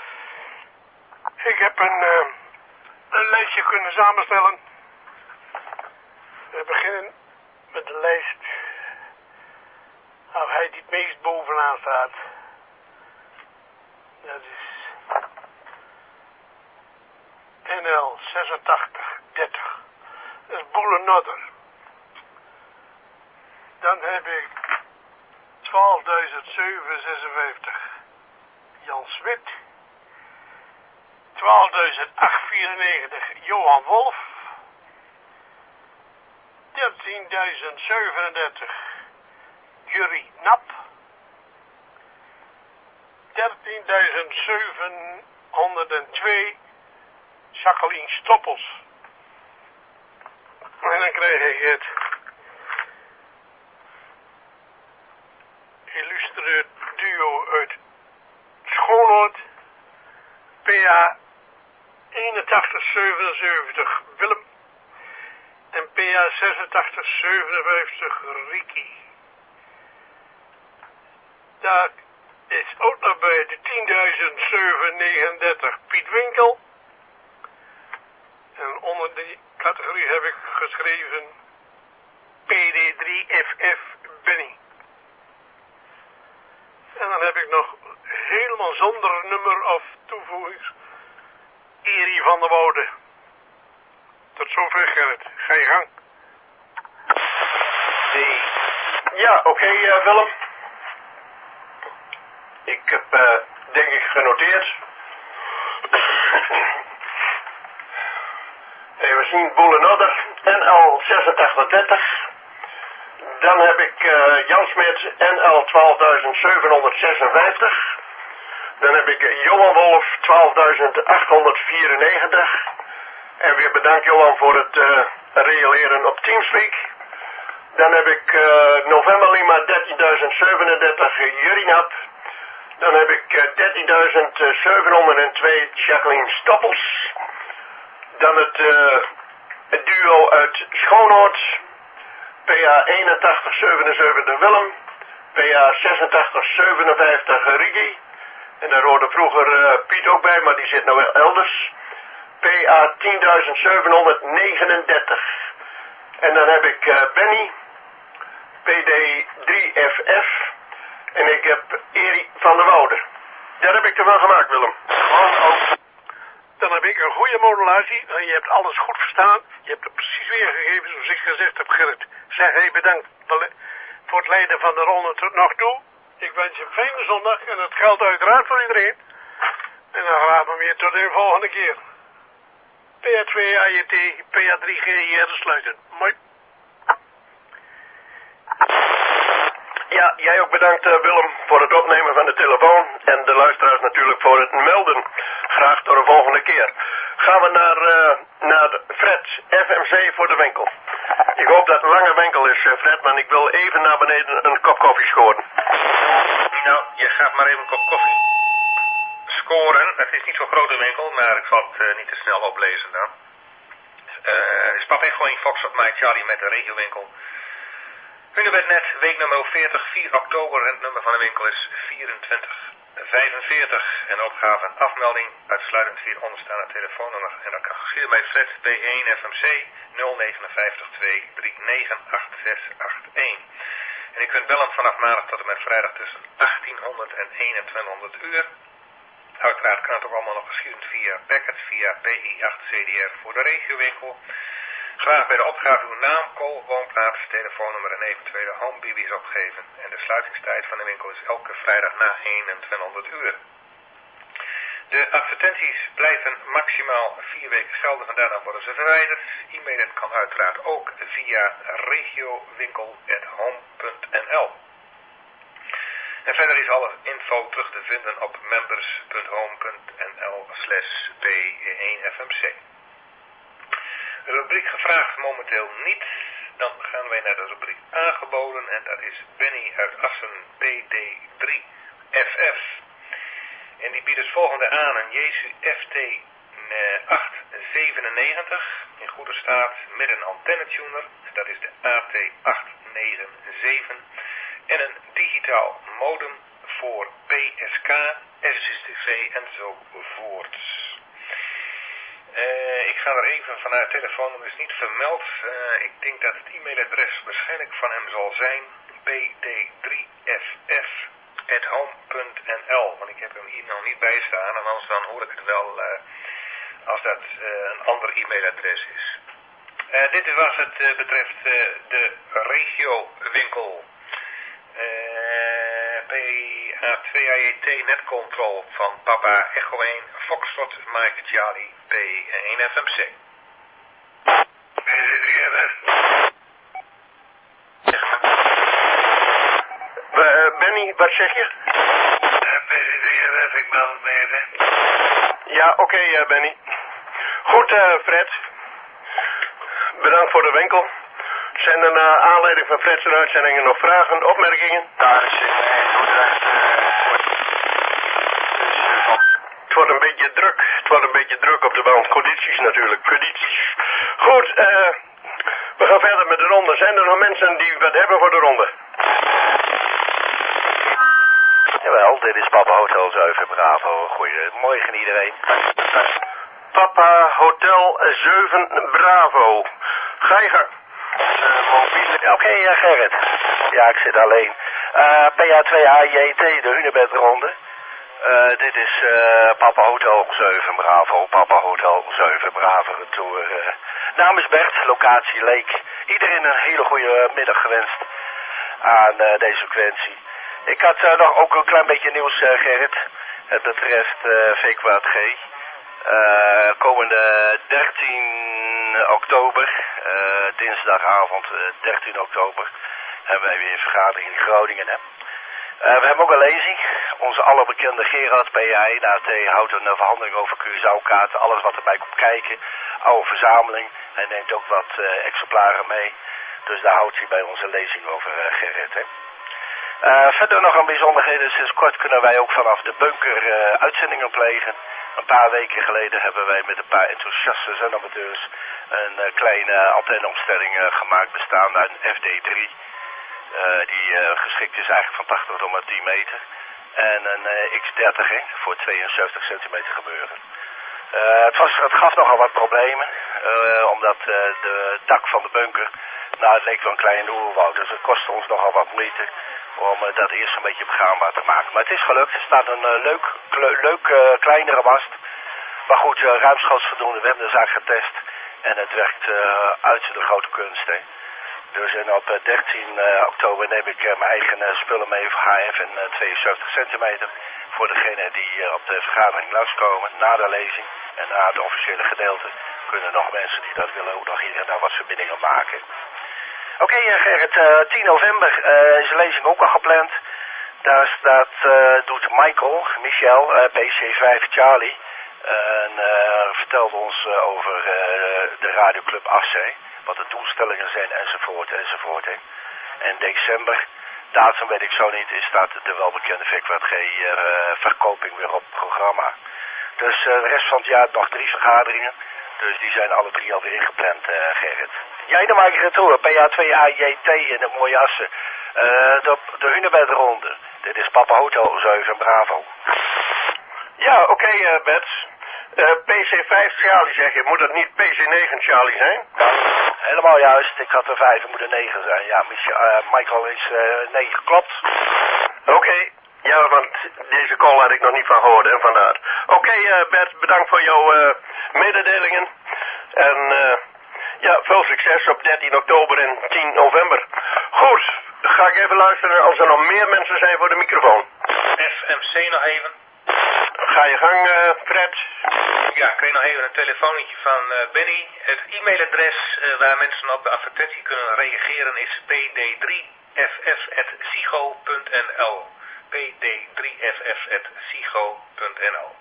Ik heb een, uh, een lijstje kunnen samenstellen. We beginnen met de lijst waar hij die het meest bovenaan staat. Dat is N L zesentachtig dertig. Dat is Boelenotter. Dan heb ik twaalfduizend zevenhonderdzesenvijftig Jan Smit. twaalfduizend achthonderdvierennegentig Johan Wolf. dertienduizend zevenendertig Jurie Nap. dertienduizend zevenhonderdtwee Jacqueline Stoppels. En dan krijg ik het illustre duo uit Schoonhoord. P A eenentachtig zevenenzeventig Willem. En P A zesentachtig zevenenvijftig Ricky. Daar is ook nog bij de tienduizend zevenhonderdnegenendertig Piet Winkel. En onder die categorie heb ik geschreven P D drie F F Benny. En dan heb ik nog helemaal zonder nummer of toevoegings Erie van der Woude. Tot zover Gerrit. Ga je gang. Nee. Ja, oké okay, uh, Willem. Ik heb uh, denk ik genoteerd. Even zien, Boelenotter, N L zesentachtig dertig. Dan heb ik uh, Jan Smit, N L twaalfduizend zevenhonderdzesenvijftig. Dan heb ik uh, Johan Wolf, twaalfduizend achthonderdvierennegentig. En weer bedankt Johan voor het uh, reageren op Teamspeak. Dan heb ik uh, November Lima dertienduizend zevenendertig Jurinap. Dan heb ik uh, dertienduizend zevenhonderdtwee Jacqueline Stoppels. Dan het, uh, het duo uit Schoonhoord. P A eenentachtig zevenenzeventig Willem. P A zesentachtig zevenenvijftig Rigi. En daar hoorde vroeger uh, Piet ook bij, maar die zit nou elders. P A tienduizend zevenhonderdnegenendertig. En dan heb ik uh, Benny. P D drie F F. En ik heb Erie van der Woude. Daar heb ik ervan gemaakt, Willem. Dan heb ik een goede modulatie en je hebt alles goed verstaan. Je hebt het precies weergegeven zoals ik gezegd heb, Gerrit. Zeg hey, bedankt voor het leiden van de ronde tot nog toe. Ik wens je een fijne zondag en dat geldt uiteraard voor iedereen. En dan gaan we weer tot de volgende keer. P A twee A J T, P A drie G J R sluiten. Mooi. Ja, jij ook bedankt uh, Willem voor het opnemen van de telefoon. En de luisteraars natuurlijk voor het melden. Graag tot de volgende keer. Gaan we naar, uh, naar Fred, F M C voor de winkel. Ik hoop dat het een lange winkel is, uh, Fred, maar ik wil even naar beneden een kop koffie scoren. Nou, je gaat maar even een kop koffie scoren. Het is niet zo'n grote winkel, maar ik zal het uh, niet te snel oplezen dan. Uh, is Papa Echo één Fox op mij, Charlie met de regiowinkel. Hunebed net, week nummer veertig, vier oktober. En het nummer van de winkel is vierentwintig vijfenveertig. En de opgave en afmelding uitsluitend via onderstaande telefoonnummer. En dat kan geschreven bij Fred B één F M C nul negen vijf twee drie negen acht zes acht een. En u kunt bellen vanaf maandag tot en met vrijdag tussen achttienhonderd en eenentwintighonderd uur. Uiteraard kan het ook allemaal nog geschieden via Packet, via P I acht C D R voor de regiowinkel. Graag bij de opgave uw naam, call, woonplaats, telefoonnummer en eventuele home B B's opgeven. En de sluitingstijd van de winkel is elke vrijdag na eenentwintighonderd uur. De advertenties blijven maximaal vier weken gelden, en daarna worden ze verwijderd. E-mailen kan uiteraard ook via regiowinkel punt home punt n l. En verder is alle info terug te vinden op members punt home punt n l slash B één F M C. Rubriek gevraagd momenteel niet. Dan gaan wij naar de rubriek aangeboden en dat is Benny uit Assen B D drie F F. En die biedt het volgende aan: een Jesu F T acht zevenennegentig in goede staat met een antennetuner. Dat is de A T acht negen zeven. En een digitaal modem voor P S K, S S T V enzovoort. Uh, ik ga er even vanuit, telefoonnummer is niet vermeld. Uh, ik denk dat het e-mailadres waarschijnlijk van hem zal zijn b d drie f f at home punt n l. Want ik heb hem hier nog niet bij staan en anders dan hoor ik het wel uh, als dat uh, een ander e-mailadres is. Uh, dit was het uh, betreft uh, de regiowinkel. Uh, P A twee A J T netcontrol van Papa Echo één Foxtrot Mike Charlie P één F M C. Uh, Benny, wat zeg je? P drie F, ik bel het mee. Ja, oké okay, uh, Benny. Goed, uh, Fred. Bedankt voor de winkel. Zijn er naar aanleiding van Fred's uitzendingen nog vragen, opmerkingen? Daar is in Dordrecht. Het wordt een beetje druk. Het wordt een beetje druk op de band. Condities natuurlijk. Condities. Goed, eh... Uh, we gaan verder met de ronde. Zijn er nog mensen die wat hebben voor de ronde? Jawel, dit is Papa Hotel zeven Bravo. Goedemorgen iedereen. Papa Hotel zeven Bravo. Ga je gang. Oké, okay, uh, Gerrit. Ja, ik zit alleen. Uh, P A twee A J T, de Hunebedronde. Uh, dit is uh, Papa Hotel zeven Bravo. Papa Hotel zeven Bravo retour. Uh, naam is Bert, locatie Leek. Iedereen een hele goede middag gewenst aan uh, deze sequentie. Ik had uh, nog ook een klein beetje nieuws, uh, Gerrit. Het betreft uh, V kwaad G. Uh, komende dertien oktober, uh, dinsdagavond uh, dertien oktober, hebben wij weer een vergadering in Groningen. Hè? Uh, we hebben ook een lezing. Onze allerbekende Gerard P I N A T houdt een uh, verhandeling over Curaçao-kaarten, alles wat erbij komt kijken. Oude verzameling. Hij neemt ook wat uh, exemplaren mee. Dus daar houdt hij bij onze lezing over, uh, Gerrit. Hè? Uh, verder nog een bijzonderheden. Sinds kort kunnen wij ook vanaf de bunker uh, uitzendingen plegen. Een paar weken geleden hebben wij met een paar enthousiaste zendamateurs een uh, kleine antenneopstelling uh, gemaakt bestaande uit een F D drie. Uh, die uh, geschikt is eigenlijk van tachtig tot tien meter. En een uh, X dertig hè, voor tweeënzeventig centimeter gebeuren. Uh, het, was, het gaf nogal wat problemen. Uh, omdat uh, de dak van de bunker, nou het leek wel een klein oerwoud. Dus het kostte ons nogal wat moeite om uh, dat eerst een beetje begaanbaar te maken. Maar het is gelukt. Er staat een uh, leuk, kle, leuk uh, kleinere mast. Maar goed, uh, ruimschoots voldoende. We hebben de zaak getest. En het werkt uh, uit de grote kunst. Hè. Dus en op uh, dertien oktober neem ik uh, mijn eigen uh, spullen mee voor H F en uh, tweeënzeventig centimeter. Voor degenen die uh, op de vergadering langskomen, na de lezing en na het officiële gedeelte, kunnen nog mensen die dat willen ook nog hier en daar wat verbindingen maken. Oké, okay, Gerrit, uh, tien november uh, is de lezing ook al gepland. Daar staat, uh, doet Michael, Michel, uh, P C vijf Charlie. En uh, vertelde ons uh, over uh, de radioclub Afzee. Wat de doelstellingen zijn enzovoort enzovoort. Hè. En december, datum weet ik zo niet, is staat de welbekende V K W G uh, verkoping weer op programma. Dus uh, de rest van het jaar nog drie vergaderingen. Dus die zijn alle drie alweer ingepland, uh, Gerrit. Jij dan maak ik het hoor, P A twee A J T in de mooie assen. Uh, de de Hunebedronde. Dit is Papa Hotel zeven Bravo. Ja, oké okay, uh, Bets. Uh, P C vijf Charlie zeg je, moet het niet P C negen Charlie zijn? Ja, helemaal juist. Ik had er vijf, het moet er negen zijn. Ja, uh, Michael is uh, negen, klopt. Oké. Okay. Ja, want deze call had ik nog niet van gehoord en vandaar. Oké, okay, uh, Bert, bedankt voor jouw uh, mededelingen. En uh, ja, veel succes op dertien oktober en tien november. Goed, ga ik even luisteren als er nog meer mensen zijn voor de microfoon. F M C nog even. Ga je gang, uh, Fred. Ja, ik kreeg nog even een telefoontje van uh, Benny. Het e-mailadres uh, waar mensen op de advertentie kunnen reageren is p d drie f f at sigo punt n l. p d drie f f at sigo punt n l.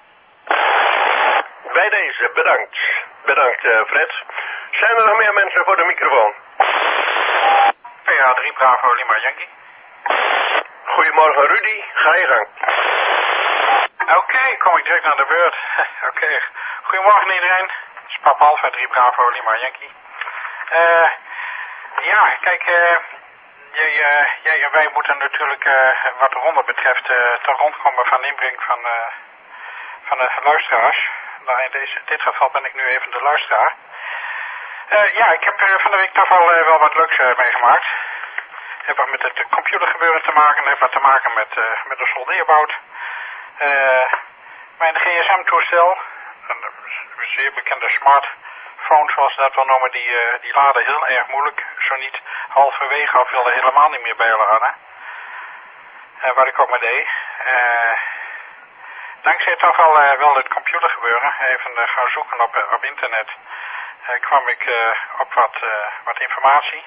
Bij deze, bedankt. Bedankt, uh, Fred. Zijn er nog meer mensen voor de microfoon? P A drie Bravo Lima Yankee. Goedemorgen, Rudy. Ga je gang. Oké, okay, kom ik direct naar de beurt. Oké. Okay. Goedemorgen iedereen. Het is Papa Alpha drie Bravo Lima Yankee. Uh, ja, kijk... Uh, Jij, uh, jij en wij moeten natuurlijk uh, wat de ronde betreft uh, toch rondkomen van inbreng van, uh, van de luisteraars. Nou, in deze, dit geval ben ik nu even de luisteraar. Uh, ja, ik heb uh, van de week toch wel, uh, wel wat leuks uh, meegemaakt. Heb wat met het computergebeuren te maken, heb wat te maken met, uh, met de soldeerbout. Uh, mijn G S M-toestel, een zeer bekende smartphone zoals ze dat wel noemen, die, uh, die laden heel erg moeilijk. Zo niet halverwege of wilde helemaal niet meer bijladen. Uh, wat ik ook maar deed. Uh, dankzij toch wel, uh, wel het computergebeuren, even uh, gaan zoeken op, uh, op internet, uh, kwam ik uh, op wat, uh, wat informatie.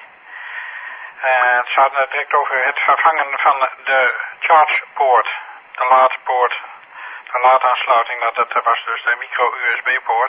Uh, het gaat uh, direct over het vervangen van de chargepoort, de laadpoort, de laadaansluiting, dat, dat was dus de micro-U S B-poort.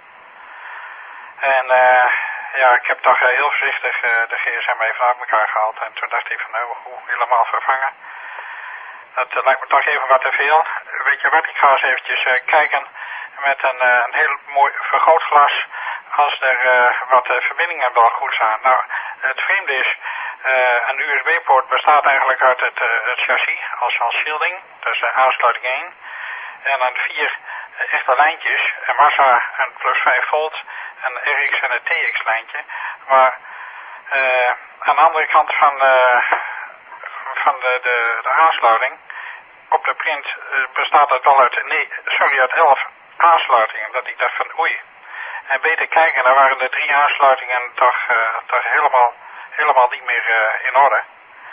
En uh, ja, ik heb toch uh, heel voorzichtig uh, de G S M even uit elkaar gehaald en toen dacht ik van, nou, hoe helemaal vervangen? Dat uh, lijkt me toch even wat te veel. Weet je wat, ik ga eens eventjes uh, kijken met een, uh, een heel mooi vergrootglas als er uh, wat uh, verbindingen wel goed zijn. Nou, het vreemde is, uh, een U S B-poort bestaat eigenlijk uit het, uh, het chassis als, als shielding, dus uh, aansluiting één. En dan vier uh, echte lijntjes, een massa, een plus vijf volt, een R X en een T X lijntje. Maar uh, aan de andere kant van, uh, van de, de, de aansluiting, op de print uh, bestaat het wel uit, nee, sorry, uit elf aansluitingen. Dat ik dacht van oei. En beter kijken, dan waren de drie aansluitingen toch, uh, toch helemaal, helemaal niet meer uh, in orde.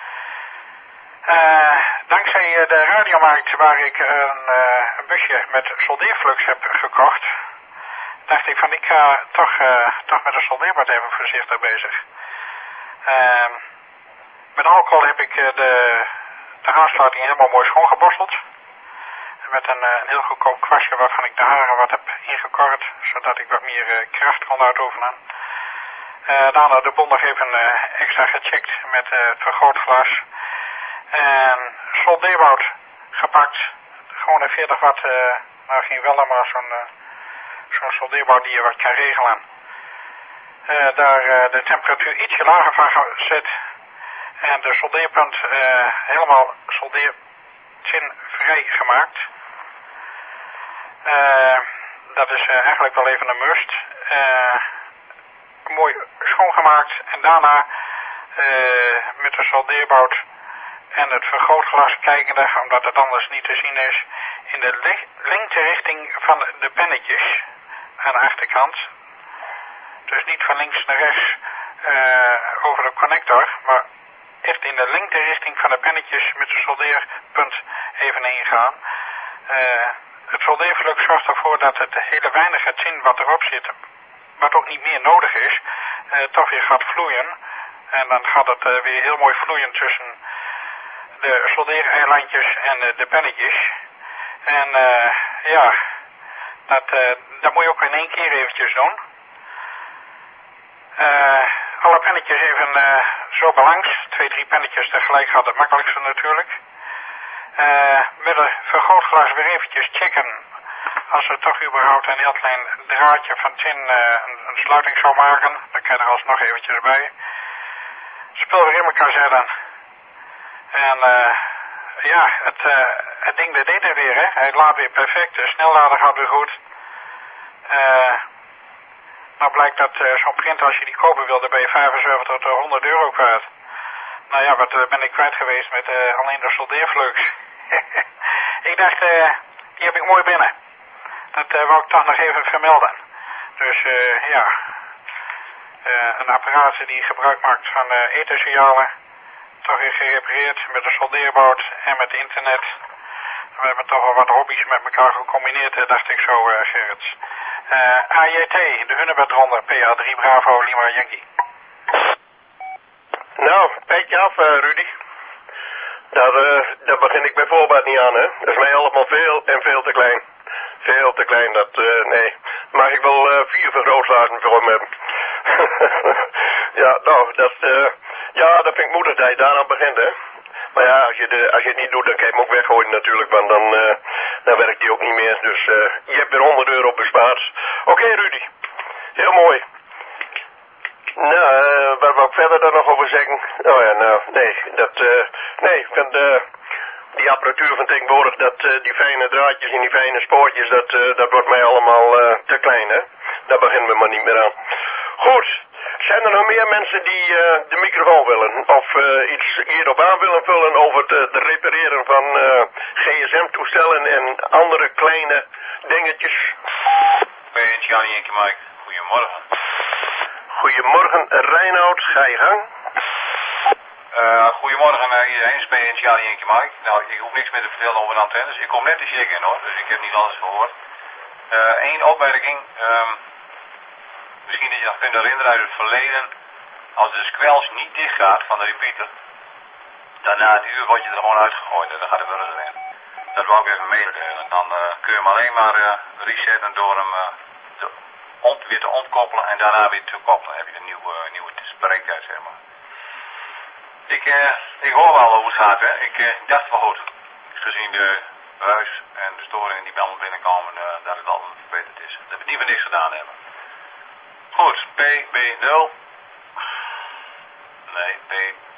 Uh, dankzij uh, de radiomarkt waar ik een, uh, een busje met soldeerflux heb gekocht, dacht ik van ik ga toch, uh, toch met de soldeerbout even voorzichtig bezig. Uh, met alcohol heb ik uh, de, de aansluiting helemaal mooi schoongeborsteld. Met een, een heel goedkoop kwastje waarvan ik de haren wat heb ingekort, zodat ik wat meer uh, kracht kon uitoefenen. Uh, daarna de bond nog even uh, extra gecheckt met uh, het vergrootglas. En soldeerbout gepakt. Gewoon een veertig watt, uh, nou geen wel maar zo'n uh, zo'n soldeerbout die je wat kan regelen. Uh, daar uh, de temperatuur ietsje lager van gezet. En de soldeerpunt uh, helemaal soldeerzinvrij gemaakt. Uh, dat is uh, eigenlijk wel even een must. Uh, mooi schoongemaakt en daarna uh, met de soldeerbout en het vergrootglas kijkende, omdat het anders niet te zien is, in de lengterichting van de pennetjes aan de achterkant. Dus niet van links naar rechts uh, over de connector, maar echt in de lengterichting van de pennetjes met de soldeerpunt even ingaan. Uh, het soldeerflux zorgt ervoor dat het hele weinige tin wat erop zit, wat ook niet meer nodig is, uh, toch weer gaat vloeien. En dan gaat het uh, weer heel mooi vloeien tussen de soldeereilandjes en uh, de pennetjes. En uh, ja, dat, uh, dat moet je ook in één keer eventjes doen. Uh, alle pennetjes even uh, zo belangs. Twee, drie pennetjes tegelijk gaat het makkelijkste natuurlijk. Uh, met een vergrootglas weer eventjes checken. Als we toch überhaupt een heel klein draadje van tin uh, een, een sluiting zou maken, dan kan je er alsnog eventjes bij. Spul weer in elkaar zetten. En uh, ja, het, uh, het ding dat deed er weer, hè. Hij laat weer perfect, de snellader gaat weer goed. Uh, nou blijkt dat uh, zo'n printer, als je die kopen wil, dan ben je vijfenzeventig tot honderd euro kwijt. Nou ja, wat uh, ben ik kwijt geweest met uh, alleen de soldeerflux. Ik dacht, uh, die heb ik mooi binnen. Dat uh, wou ik toch nog even vermelden. Dus uh, ja, uh, een apparaat die gebruik maakt van uh, ethersignalen. Toch weer gerepareerd met een soldeerbout en met internet. We hebben toch wel wat hobby's met elkaar gecombineerd, dacht ik zo, uh, Gerrits. Uh, A J T, de Hunebedronde, P A drie Bravo, Lima Yankee. Nou, petje af, uh, Rudy. Daar, uh, daar begin ik bijvoorbeeld niet aan, hè. Dat is mij allemaal veel en veel te klein. Veel te klein, dat, uh, nee. Mag ik wel uh, vier vergrootglazen voor hem hebben. Ja, nou, dat, uh, ja, dat vind ik moedig dat je daaraan begint, hè. Maar ja, als je, de, als je het niet doet, dan kan je hem ook weggooien natuurlijk, want dan, uh, dan werkt hij ook niet meer. Dus uh, je hebt weer honderd euro bespaard. Oké, okay, Rudy. Heel mooi. Nou, uh, wat wil ik verder dan nog over zeggen? Oh ja, nou, nee, dat, uh, nee, ik vind, uh, die apparatuur van tegenwoordig, dat, uh, die fijne draadjes en die fijne spoortjes, dat, uh, dat wordt mij allemaal uh, te klein, hè. Daar beginnen we maar niet meer aan. Goed, zijn er nog meer mensen die uh, de microfoon willen? Of uh, iets hierop aan willen vullen over het, uh, het repareren van uh, G S M-toestellen en andere kleine dingetjes? Ben je Charlie Yankee Mike? Goedemorgen. Goedemorgen, Reinoud, ga je gang. Uh, goedemorgen uh, iedereen, ben je Charlie Yankee Mike. Nou, ik hoef niks meer te vertellen over de antennes. Ik kom net de check in hoor, dus ik heb niet alles gehoord. Eén uh, opmerking. Um, Misschien dat je nog kunt herinneren uit het verleden. Als de squelch niet dicht gaat van de repeater, dan na het uur word je er gewoon uitgegooid en dan gaat de buzzer erin. Dat wou ik even meedelen. Dan uh, kun je hem alleen maar uh, resetten door hem uh, te ont, weer te ontkoppelen en daarna weer te koppelen. Dan heb je een nieuwe, uh, nieuwe bereiktijd, zeg maar. Ik, uh, ik hoor wel hoe het gaat, hè. Ik uh, dacht wel goed. Gezien de ruis en de storingen die bij ons binnenkomen, uh, dat het al verbeterd is. Dat we niet meer niks gedaan hebben. Goed, P B nul. Nee, P...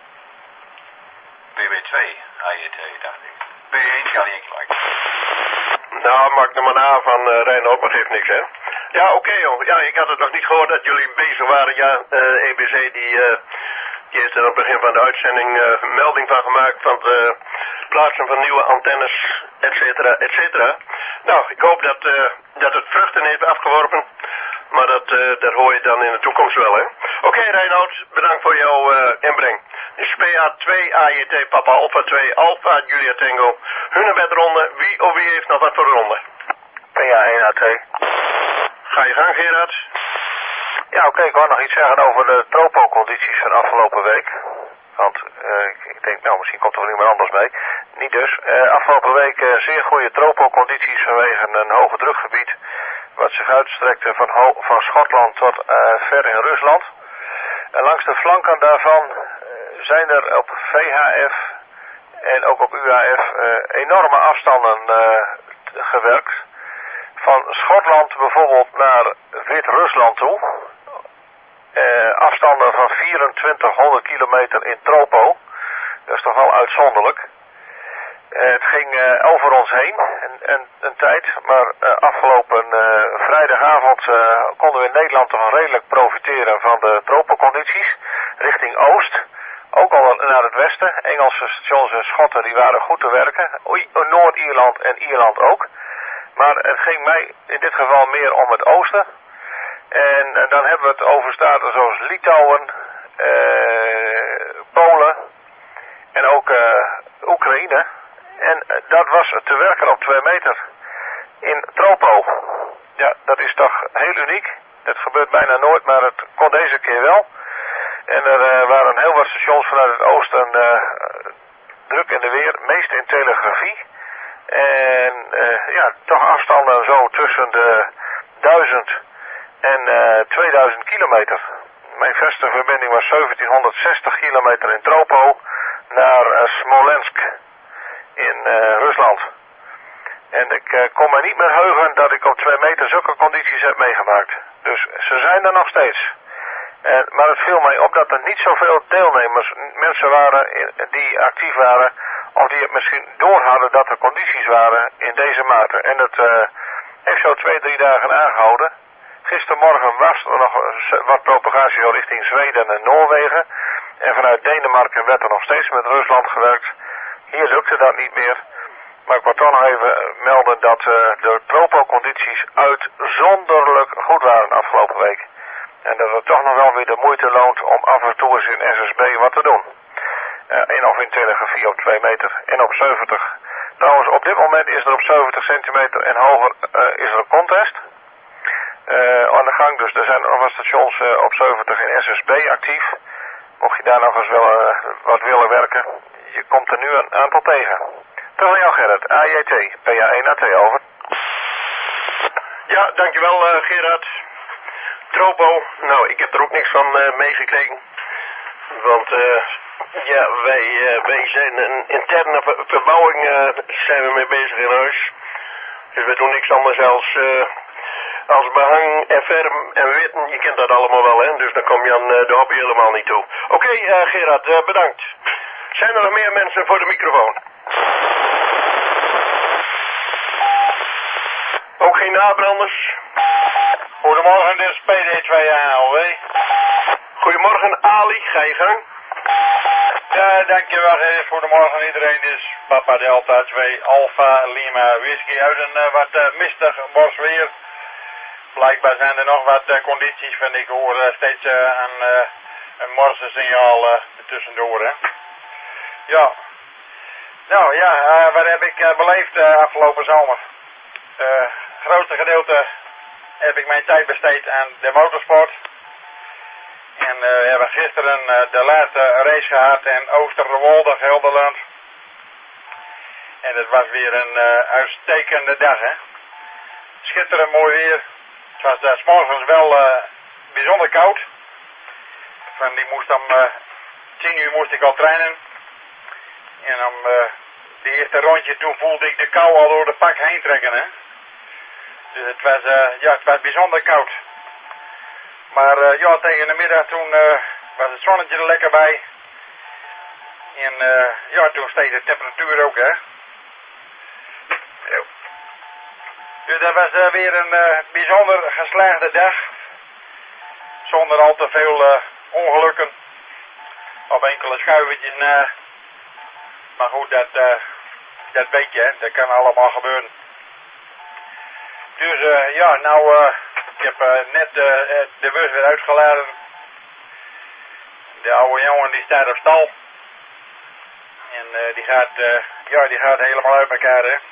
P B twee, A J T, dacht ik. P één, Charlie Yankee Mike. Nou, maak er maar na van uh, Reinoud, maar geeft niks, hè. Ja, oké, okay, joh. Ja, ik had het nog niet gehoord dat jullie bezig waren. Ja, uh, E B C, die, uh, die heeft er aan het begin van de uitzending uh, een melding van gemaakt van het uh, plaatsen van nieuwe antennes, et cetera, et cetera. Nou, ik hoop dat, uh, dat het vruchten heeft afgeworpen. Maar dat, uh, dat hoor je dan in de toekomst wel, hè. Oké, okay, Reinoud, bedankt voor jouw uh, inbreng. Dus P A twee, A J T, Papa Alpha twee, Alpha, Julia Tango. Hunebedronde, wie of wie heeft nog wat voor de ronde? P A één, A twee. Ga je gang, Gerard. Ja, oké, okay, ik wou nog iets zeggen over de tropo-condities van afgelopen week. Want uh, ik, ik denk, nou, misschien komt er wel iemand anders mee. Niet dus. Uh, afgelopen week uh, zeer goede tropo-condities vanwege een hoge drukgebied, wat zich uitstrekte van, ho van Schotland tot uh, ver in Rusland. En langs de flanken daarvan uh, zijn er op V H F en ook op U H F uh, enorme afstanden uh, gewerkt. Van Schotland bijvoorbeeld naar Wit-Rusland toe. Uh, afstanden van vierentwintighonderd kilometer in tropo. Dat is toch wel uitzonderlijk. Uh, het ging uh, over ons heen een, een, een tijd, maar uh, afgelopen uh, vrijdagavond uh, konden we in Nederland toch redelijk profiteren van de tropencondities richting oost. Ook al naar het westen. Engelse stations en Schotten die waren goed te werken. Noord-Ierland en Ierland ook. Maar het ging mij in dit geval meer om het oosten. En uh, dan hebben we het over staten zoals Litouwen, uh, Polen en ook uh, Oekraïne. En uh, dat was te werken op twee meter in tropo. Ja, dat is toch heel uniek. Dat gebeurt bijna nooit, maar het kon deze keer wel. En er uh, waren heel wat stations vanuit het oosten uh, druk in de weer, meest in telegrafie. En uh, ja, toch afstanden zo tussen de duizend en uh, tweeduizend kilometer. Mijn verste verbinding was zeventienhonderdzestig kilometer in Tropo naar uh, Smolensk in uh, Rusland. En ik uh, kon me niet meer heugen dat ik op twee meter zulke condities heb meegemaakt. Dus ze zijn er nog steeds. En, maar het viel mij op dat er niet zoveel deelnemers, mensen waren in, die actief waren, of die het misschien door hadden dat er condities waren in deze mate. En het uh, heeft zo twee, drie dagen aangehouden. Gistermorgen was er nog wat propagatie richting Zweden en Noorwegen. En vanuit Denemarken werd er nog steeds met Rusland gewerkt. Hier lukte dat niet meer. Maar ik wil toch nog even melden dat uh, de tropocondities uitzonderlijk goed waren afgelopen week. En dat het toch nog wel weer de moeite loont om af en toe eens in S S B wat te doen. Uh, en of in telegrafie op twee meter en op zeventig. Trouwens, op dit moment is er op zeventig centimeter en hoger uh, is er een contest. Uh, aan de gang, dus er zijn nog wat stations uh, op zeventig in S S B actief. Mocht je daar nog eens wel uh, wat willen werken, je komt er nu een aantal tegen. Terug naar jou Gerrit, A J T, P A één A T, over. Ja, dankjewel uh, Gerard. Tropo, nou ik heb er ook niks van uh, meegekregen. Want uh, ja, wij, uh, wij zijn een interne ver verbouwing uh, zijn we mee bezig in huis. Dus we doen niks anders als, uh, als behang en verm en witten. Je kent dat allemaal wel, hè? Dus dan kom je aan uh, de hobby helemaal niet toe. Oké, okay, uh, Gerard, uh, bedankt. Zijn er nog meer mensen voor de microfoon? Ook geen nabranders? Goedemorgen, dit is P D twee A L W. Goedemorgen Ali, ga je gang. Ja, dankjewel Gerrit. Goedemorgen iedereen. Dit is Papa Delta twee Alpha Lima Whisky uit een uh, wat uh, mistig bosweer. Blijkbaar zijn er nog wat uh, condities, vind ik. hoor uh, steeds uh, een, uh, een morsensignaal uh, tussendoor. Hè. Ja. Nou ja, uh, wat heb ik uh, beleefd uh, afgelopen zomer? Het uh, grootste gedeelte heb ik mijn tijd besteed aan de motorsport. En uh, we hebben gisteren uh, de laatste race gehad in Oosterwolde, Gelderland. En het was weer een uh, uitstekende dag, hè. Schitterend mooi weer. Het was uh, 's morgens wel uh, bijzonder koud. Van die moest om uh, tien uur moest ik al trainen. En om uh, de eerste rondje toen voelde ik de kou al door de pak heen trekken, hè. Dus het was, uh, ja, het was bijzonder koud. Maar uh, ja, tegen de middag toen uh, was het zonnetje er lekker bij. En uh, ja, toen steeg de temperatuur ook, hè. Ja. Dus dat was uh, weer een uh, bijzonder geslaagde dag. Zonder al te veel uh, ongelukken. Op enkele schuivertjes na. Maar goed, dat, uh, dat weet je, hè. Dat kan allemaal gebeuren. Dus uh, ja, nou, uh, ik heb uh, net uh, de bus weer uitgeladen. De oude jongen die staat op stal. En uh, die gaat, uh, ja, die gaat helemaal uit elkaar, hè.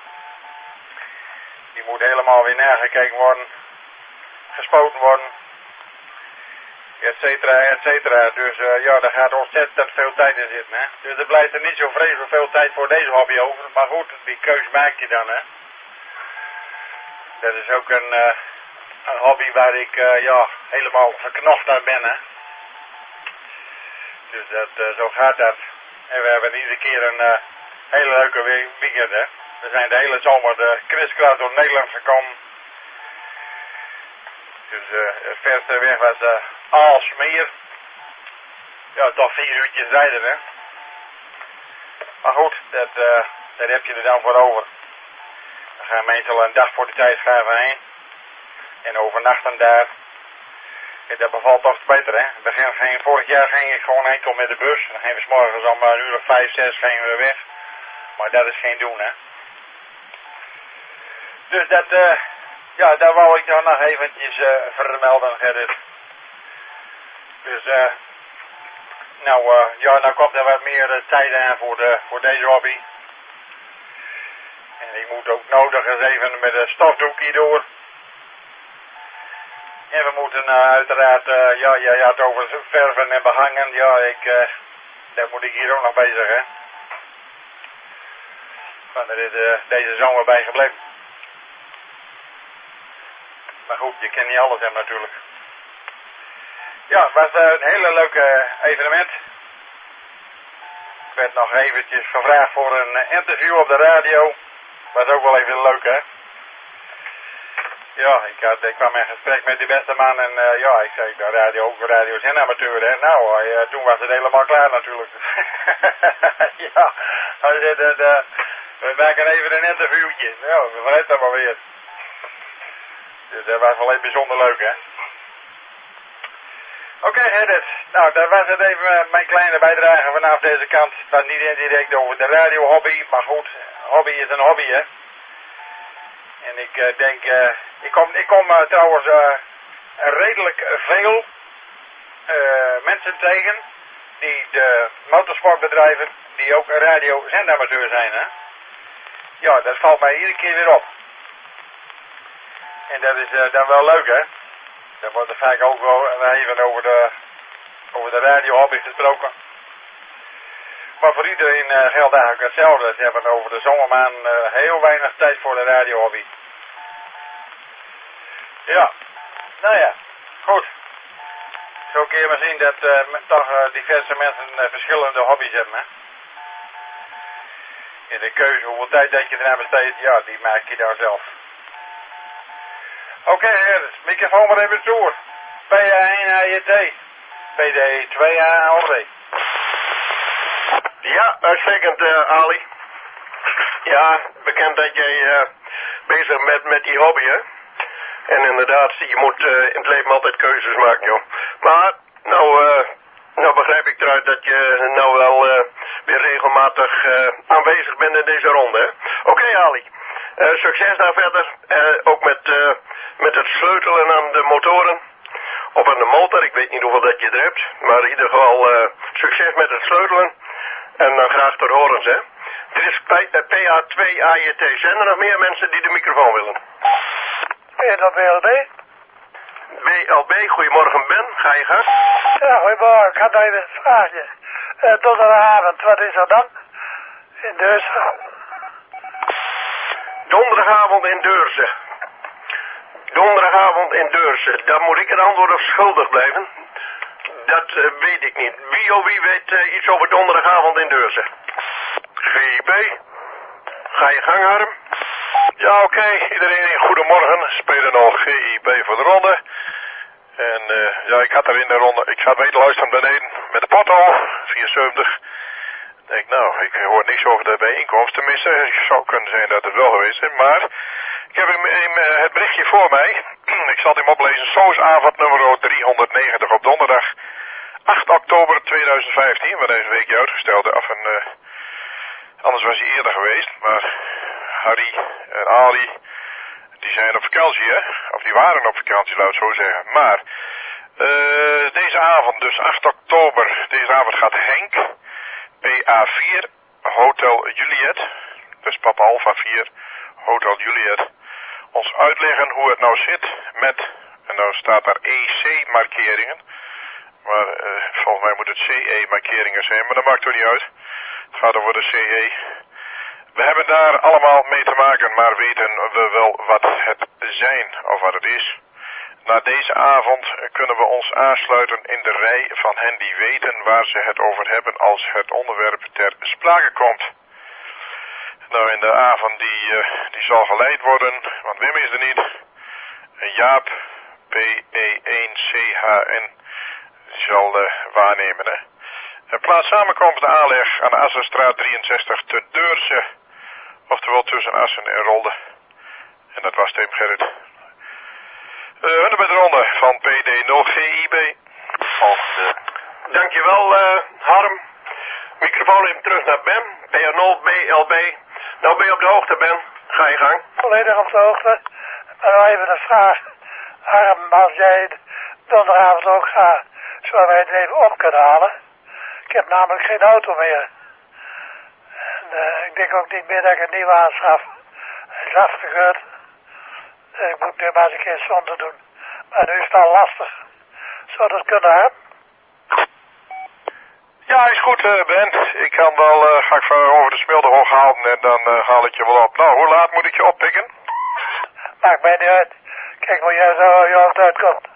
Die moet helemaal weer nagekeken worden. Gespoten worden. Et cetera, et cetera. Dus uh, ja, daar gaat ontzettend veel tijd in zitten, hè. Dus er blijft er niet zo vreselijk veel tijd voor deze hobby over. Maar goed, die keus maakt je dan, hè. Dat is ook een, uh, een hobby waar ik uh, ja, helemaal verknocht aan ben, hè. Dus dat, uh, zo gaat dat. En we hebben iedere keer een uh, hele leuke weekend, hè. We zijn de hele zomer de kriskras door Nederland gekomen. Dus uh, het verste weg was uh, Aalsmeer. Ja, toch vier uurtjes rijden, hè. Maar goed, dat, uh, daar heb je er dan voor over. Dan gaan meestal een dag voor de tijd gaan we heen. En overnachten daar. En dat bevalt toch beter, hè. Begin, ging, vorig jaar ging ik gewoon enkel met de bus. Dan gingen we 's morgens om een uur of vijf, zes gingen we weg. Maar dat is geen doen, hè. Dus dat, uh, ja, daar wou ik dan nog eventjes uh, vermelden, Gerrit. Dus, eh, uh, nou, uh, ja, nou komt er wat meer uh, tijd aan voor, de, voor deze hobby. En ik moet ook nodig eens even met een stofdoekje door. En we moeten uh, uiteraard, uh, ja, ja, ja, het over verven en behangen. Ja, ik, uh, daar moet ik hier ook nog bezig, hè. Want er is uh, deze zomer bij gebleven. Maar goed, je kent niet alles hebben natuurlijk. Ja, het was uh, een hele leuke evenement. Ik werd nog eventjes gevraagd voor een interview op de radio. Was ook wel even leuk, hè. Ja, ik, had, ik kwam in gesprek met die beste man en uh, ja, ik zei, de radio, ook radio is een amateur, hè. Nou, uh, toen was het helemaal klaar natuurlijk. Ja, hij zei, de, de, we maken even een interviewtje. Ja, we vergeten dat maar weer. Dus dat was wel even bijzonder leuk, hè. Oké, okay, Edith. Nou, dat was het even mijn kleine bijdrage vanaf deze kant. Het was niet indirect over de radiohobby, maar goed, hobby is een hobby, hè. En ik uh, denk, uh, ik kom, ik kom uh, trouwens uh, redelijk veel uh, mensen tegen die de motorsportbedrijven, die ook radio-zendamateur zijn, hè. Ja, dat valt mij iedere keer weer op. En dat is uh, dan wel leuk, hè. Dan wordt er vaak ook wel even over de, over de radiohobby gesproken. Maar voor iedereen uh, geldt eigenlijk hetzelfde. Ze hebben over de zomermaan uh, heel weinig tijd voor de radiohobby. Ja, nou ja, goed. Zo kun je maar zien dat uh, toch uh, diverse mensen uh, verschillende hobby's hebben, hè. In de keuze hoeveel tijd dat je eraan besteedt, ja, die maak je dan zelf. Oké, okay, microfoon maar even toe. P A één A J T. P D twee A L D. Ja, uitstekend, uh, Ali. Ja, bekend dat jij uh, bezig bent met die hobby, hè? En inderdaad, je moet uh, in het leven altijd keuzes maken, joh. Maar, nou, uh, nou begrijp ik eruit dat je nou wel uh, weer regelmatig uh, aanwezig bent in deze ronde, hè? Oké, okay, Ali. Uh, succes daar verder. Uh, ook met, uh, met het sleutelen aan de motoren. Of aan de motor, ik weet niet hoeveel dat je er hebt. Maar in ieder geval uh, succes met het sleutelen. En dan graag ter horens, hè. Dit is P A twee A J T. Zijn er nog meer mensen die de microfoon willen? En dan B L B? B L B, goedemorgen Ben, ga je gang? Ja, goedemorgen. Ik had even een vraagje. Uh, donderdagavond, wat is er dan? In Deurzen? Donderdagavond in Deurzen. Donderdagavond in Deurzen. Daar moet ik een antwoord op schuldig blijven. Dat uh, weet ik niet. Wie of wie weet uh, iets over donderdagavond in Deurzen? G I P. Ga je gang, Harm? Ja, oké. Okay. Iedereen, goedemorgen. Spelen nog G I P voor de ronde. En uh, ja, ik had er in de ronde, ik zat mee te luisteren beneden met de potto, vierenzeventig. Ik denk, nou, ik hoor niks over de bijeenkomst. Tenminste, het zou kunnen zijn dat het wel geweest is, maar ik heb hem in, uh, het berichtje voor mij. Ik zal hem oplezen. Soosavond nummer driehonderdnegentig op donderdag acht oktober tweeduizend vijftien, waar deze weekje uitgesteld. Af en, uh, anders was hij eerder geweest, maar Harry en Ali, die zijn op vakantie, hè? Of die waren op vakantie, laat ik het zo zeggen. Maar uh, deze avond, dus acht oktober, deze avond gaat Henk, P A vier, Hotel Juliet, dus Papa Alpha vier, Hotel Juliet, ons uitleggen hoe het nou zit met, en nou staat daar E C-markeringen, maar uh, volgens mij moet het C E-markeringen zijn, maar dat maakt toch niet uit. Het gaat over de C E. We hebben daar allemaal mee te maken, maar weten we wel wat het zijn of wat het is. Na deze avond kunnen we ons aansluiten in de rij van hen die weten waar ze het over hebben als het onderwerp ter sprake komt. Nou, in de avond die, uh, die zal geleid worden, want Wim is er niet. Jaap, P E één C H N, zal uh, waarnemen, hè. En plaats samenkomst de aanleg aan de Assenstraat drieënzestig te Deurzen. Oftewel tussen Assen en Rolde. En dat was Tim Gerrit. Uh, we met de ronde van P D nul G I B. Volgende. Dankjewel, uh, Harm. Microfoon even terug naar Ben. P A nul B L B. Nou ben je op de hoogte, Ben. Ga je gang. Volledig op de hoogte. Maar nou even een vraag. Harm, als jij donderdagavond ook gaat, zullen wij het even op kunnen halen? Ik heb namelijk geen auto meer. En uh, ik denk ook niet meer dat ik een nieuwe aanschaf. Het is afgekeurd. Uh, ik moet nu maar eens een keer zonder doen. En nu is het al lastig. Zou dat kunnen, hè? Ja, is goed, uh, Ben. Ik kan wel, uh, ga ik van over de Smilderhoog halen en dan uh, haal ik je wel op. Nou, hoe laat moet ik je oppikken? Maakt mij niet uit. Kijk hoe jij zo je hoofd uitkomt.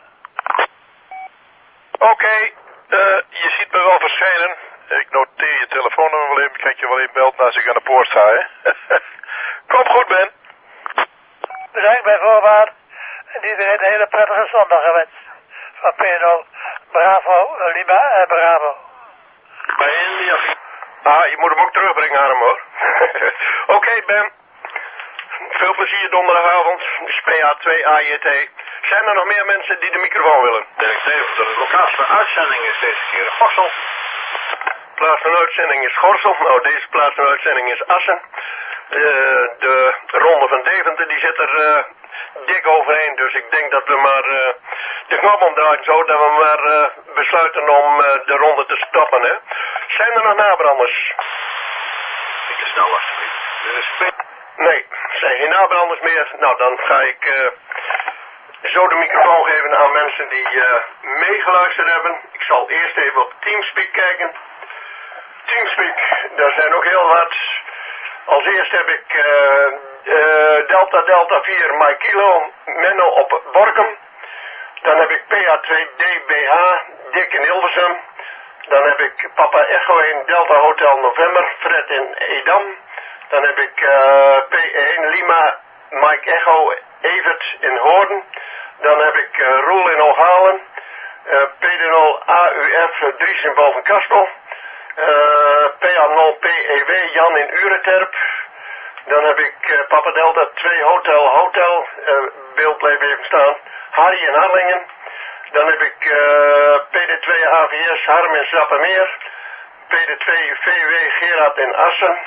Oké, okay, uh, je ziet me wel verschijnen. Ik noteer je telefoonnummer wel even. Kijk je wel even belt als ik aan de poort sta, hè? Kom goed, Ben. Bedankt bij voorbaat. En iedereen een hele prettige zondag gewenst. Van Pedro, Bravo, Lima en Bravo. Bij India. Ah, je moet hem ook terugbrengen aan hem, hoor. Oké, okay, Ben. Veel plezier donderdagavond. Dus P A twee A J T. Zijn er nog meer mensen die de microfoon willen? Dirk Teven, de locatie van uitzending is deze keer Gorsel. Plaats van uitzending is Gorsel. Nou, deze plaats van uitzending is Assen. Uh, de ronde van Deventer die zit er uh, dik overheen. Dus ik denk dat we maar uh, de knop omdraaien zo. Dat we maar uh, besluiten om uh, de ronde te stoppen. Hè. Zijn er nog nabranders? Niet te snel alsjeblieft. Nee, zijn geen nabranders meer. Nou, dan ga ik uh, zo de microfoon geven aan mensen die uh, meegeluisterd hebben. Ik zal eerst even op Teamspeak kijken. Teamspeak, daar zijn ook heel wat. Als eerst heb ik uh, uh, Delta Delta vier Mike Kilo, Menno op Borkum. Dan heb ik P A twee D B H, Dick in Hilversum. Dan heb ik Papa Echo één Delta Hotel November, Fred in Edam. Dan heb ik uh, P één Lima Mike Echo Evert in Hoorn. Dan heb ik uh, Roel in Ooghalen. Uh, P D nul A U F Dries in Bovenkastel. Uh, P A nul P E W Jan in Ureterp. Dan heb ik uh, Papa Delta twee Hotel Hotel. Uh, beeld bleef even staan. Harry in Harlingen. Dan heb ik uh, P D twee A V S Harm in Sappemeer. P D twee V W Gerard in Assen.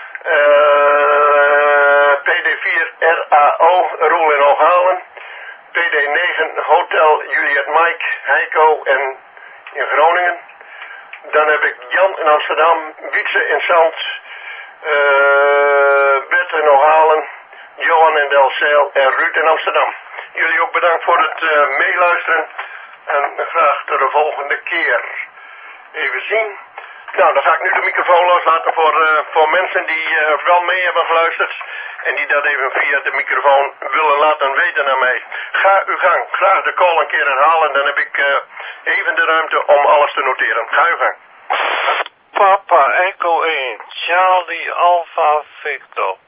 Uh, P D vier R A O Roel in Ooghalen. P D negen Hotel Juliet Mike Heiko en in Groningen. Dan heb ik Jan in Amsterdam, Wietse in Zand, uh, Bert in Ooghalen, Johan in Delfzijl en Ruud in Amsterdam. Jullie ook bedankt voor het uh, meeluisteren en graag tot de volgende keer. Even zien. Nou, dan ga ik nu de microfoon loslaten voor, uh, voor mensen die uh, wel mee hebben geluisterd en die dat even via de microfoon willen laten weten aan mij. Ga uw gang. Graag de call een keer herhalen, dan heb ik uh, even de ruimte om alles te noteren. Ga uw gang. Papa Echo één, Charlie Alpha Victor.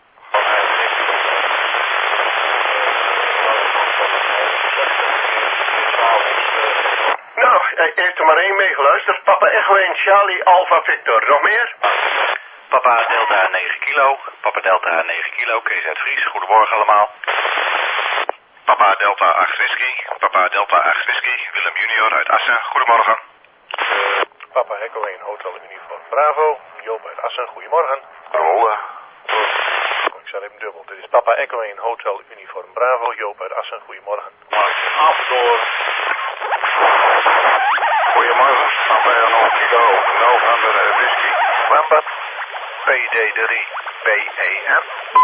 Nou, hij heeft er maar één meegeluisterd. Papa Echo één, Charlie Alpha Victor. Nog meer? Papa Delta negen kilo, Papa Delta negen kilo, Kees uit Vries, goedemorgen allemaal. Papa Delta acht whisky, Papa Delta acht whisky, Willem junior uit Assen, goedemorgen. Uh, Papa Echo één, Hotel Uniform Bravo, Joop uit Assen, goedemorgen. Rollen. Oh, ik zet even dubbel. Dit is Papa Echo één, Hotel Uniform Bravo, Joop uit Assen, goedemorgen. Af door. Goedemorgen, Papa nul kilo, November whisky, Lambert, P D drie B E M.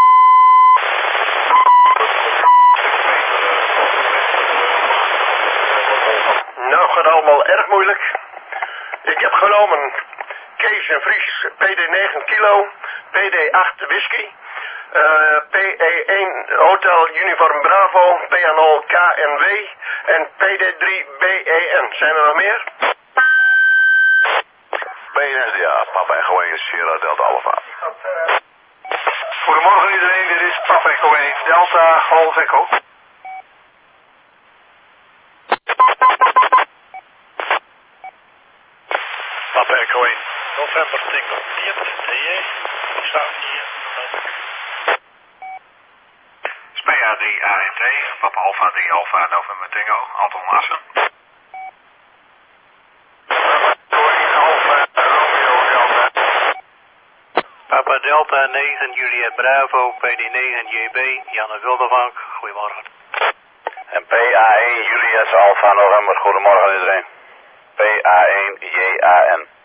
Nou, gaat allemaal erg moeilijk. Ik heb genomen Kees en Vries, P D negen kilo, P D acht whisky, uh, P E één Hotel Uniform Bravo, P A nul K N W en P D drie B E N. Zijn er nog meer? B N S, ja, Papa Echo één, Sierra Delta Alpha. Goedemorgen iedereen, dit is Papa Echo één, Delta Golf Echo. Papa Echo één, November Tingle, Diet, D J, die staat hier. P A drie A N T, Papa Alpha drie Alpha November Tango, Anton Assen. Papa Delta negen Juliet Bravo, P D negen J B, Janne Wildervank, goedemorgen. En P A één Juliet Alpha November, goedemorgen iedereen. P A één J A N.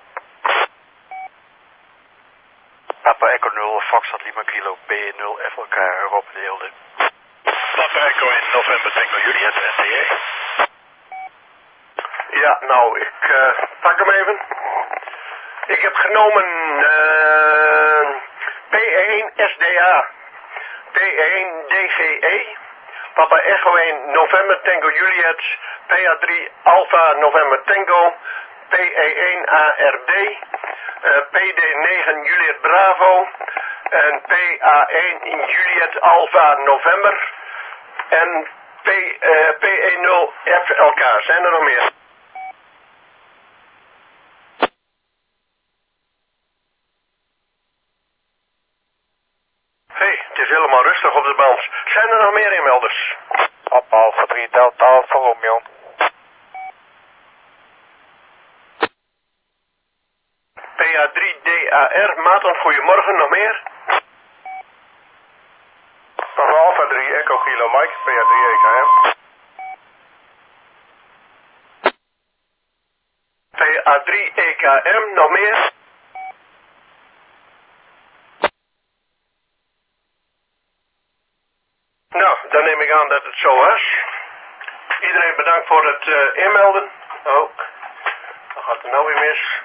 Papa Echo nul, Foxtrot Lima Kilo, B nul F L K, Rob de Hilde. Papa Echo één, November Tango Juliet, N T E. Ja, nou, ik uh, pak hem even. Ik heb genomen uh, P één S D A, P één D G E, Papa Echo één November Tango Juliet, P A drie Alpha November Tango, P E één A R D, uh, P D negen Juliet Bravo en P A één Juliet Alpha November en P, uh, P E nul F L K. Zijn er nog meer? Hé, hey, het is helemaal rustig op de band. Zijn er nog meer inmelders? Op Alpha drie Delta Alpha Romeo. P A drie D A R, Maarten, goedemorgen, nog meer? Papa Alpha drie Echo Kilo Mike, P A drie E K M. P A drie E K M, nog meer? Nou, dan neem ik aan dat het zo was. Iedereen bedankt voor het uh, inmelden. Oh, dan gaat het nou weer mis.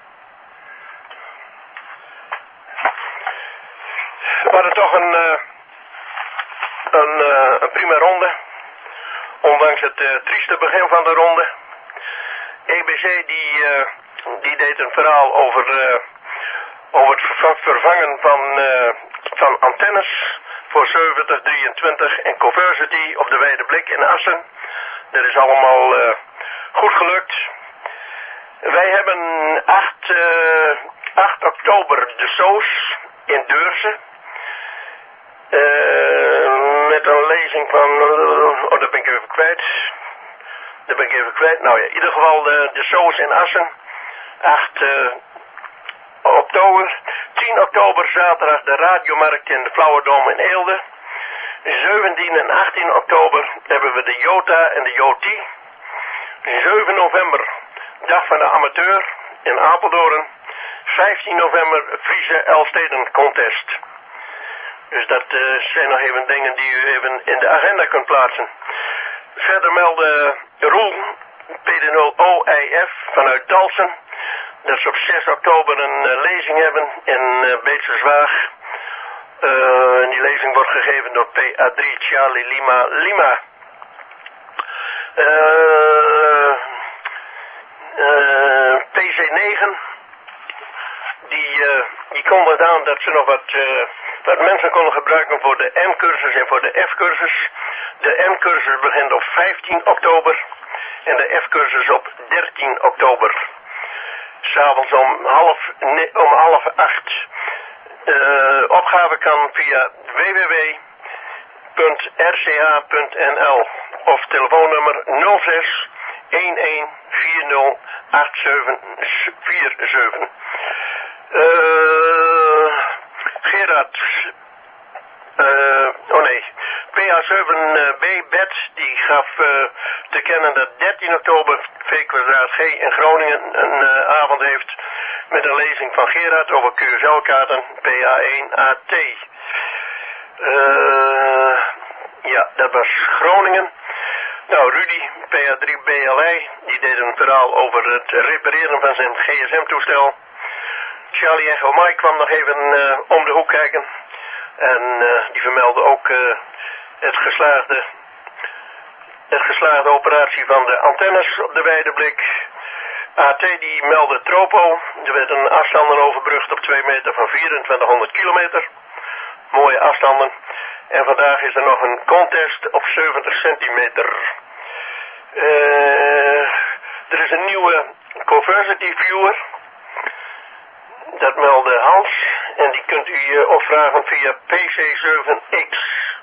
We hadden toch een, uh, een, uh, een prima ronde. Ondanks het uh, trieste begin van de ronde. E B C die, uh, die deed een verhaal over, uh, over het ver vervangen van, uh, van antennes voor zeventig drieëntwintig en Conversity op de Wijde Blik in Assen. Dat is allemaal uh, goed gelukt. Wij hebben acht oktober de Soos in Deurzen. Uh, met een lezing van, uh, oh dat ben ik even kwijt. Dat ben ik even kwijt. Nou ja, in ieder geval de, de Soos in Assen. acht oktober. tien oktober zaterdag de radiomarkt in de Flauwerdom in Eelde. zeventien en achttien oktober hebben we de Jota en de Joti. zeven november dag van de amateur in Apeldoorn. vijftien november Friese Elfsteden Contest. Dus dat uh, zijn nog even dingen die u even in de agenda kunt plaatsen. Verder meldde Roel, P D nul O I F vanuit Dalsen, dat ze op zes oktober een uh, lezing hebben in uh, Beetse Zwaag. Uh, en die lezing wordt gegeven door P A drie Charlie Lima Lima. Uh, uh, P C negen, die, uh, die kondigt aan dat ze nog wat, uh, wat mensen konden gebruiken voor de M-cursus en voor de F-cursus. De M-cursus begint op vijftien oktober en de F-cursus op dertien oktober. S'avonds om half, ne, om half acht. Uh, opgave kan via w w w punt r c h punt n l of telefoonnummer nul zes een een vier nul acht zeven vier zeven. Uh, Gerard, uh, oh nee, P A zeven B Bet die gaf uh, te kennen dat dertien oktober V kwadraat G in Groningen een uh, avond heeft met een lezing van Gerard over Q S L-kaarten P A één A T. Uh, ja, dat was Groningen. Nou, Rudy, P A drie B L I, die deed een verhaal over het repareren van zijn G S M-toestel. Charlie Echo Mike kwam nog even uh, om de hoek kijken. En uh, die vermeldde ook uh, het geslaagde, het geslaagde operatie van de antennes op de Wijde Blik. A T die meldde Tropo. Er werd een afstanden overbrugd op twee meter van vierentwintighonderd kilometer. Mooie afstanden. En vandaag is er nog een contest op zeventig centimeter. Uh, er is een nieuwe Conversity Viewer. Dat meldde Hans. En die kunt u uh, opvragen via P C zeven X.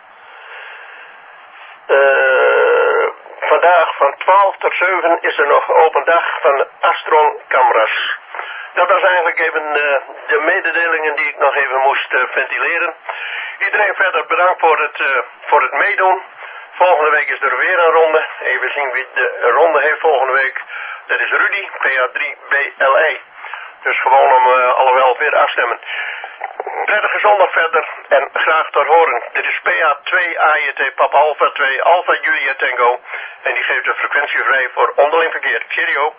Uh, vandaag van twaalf tot zeven is er nog open dag van de Astron camera's. Dat was eigenlijk even uh, de mededelingen die ik nog even moest uh, ventileren. Iedereen verder bedankt voor het, uh, voor het meedoen. Volgende week is er weer een ronde. Even zien wie de ronde heeft volgende week. Dat is Rudy, P A drie B L I. Dus gewoon om uh, alle wel weer afstemmen. Prettige zondag verder en graag tot horen. Dit is P A twee A J T Papa Alpha twee Alpha Julia Tango. En die geeft de frequentie vrij voor onderling verkeer. Cheerio.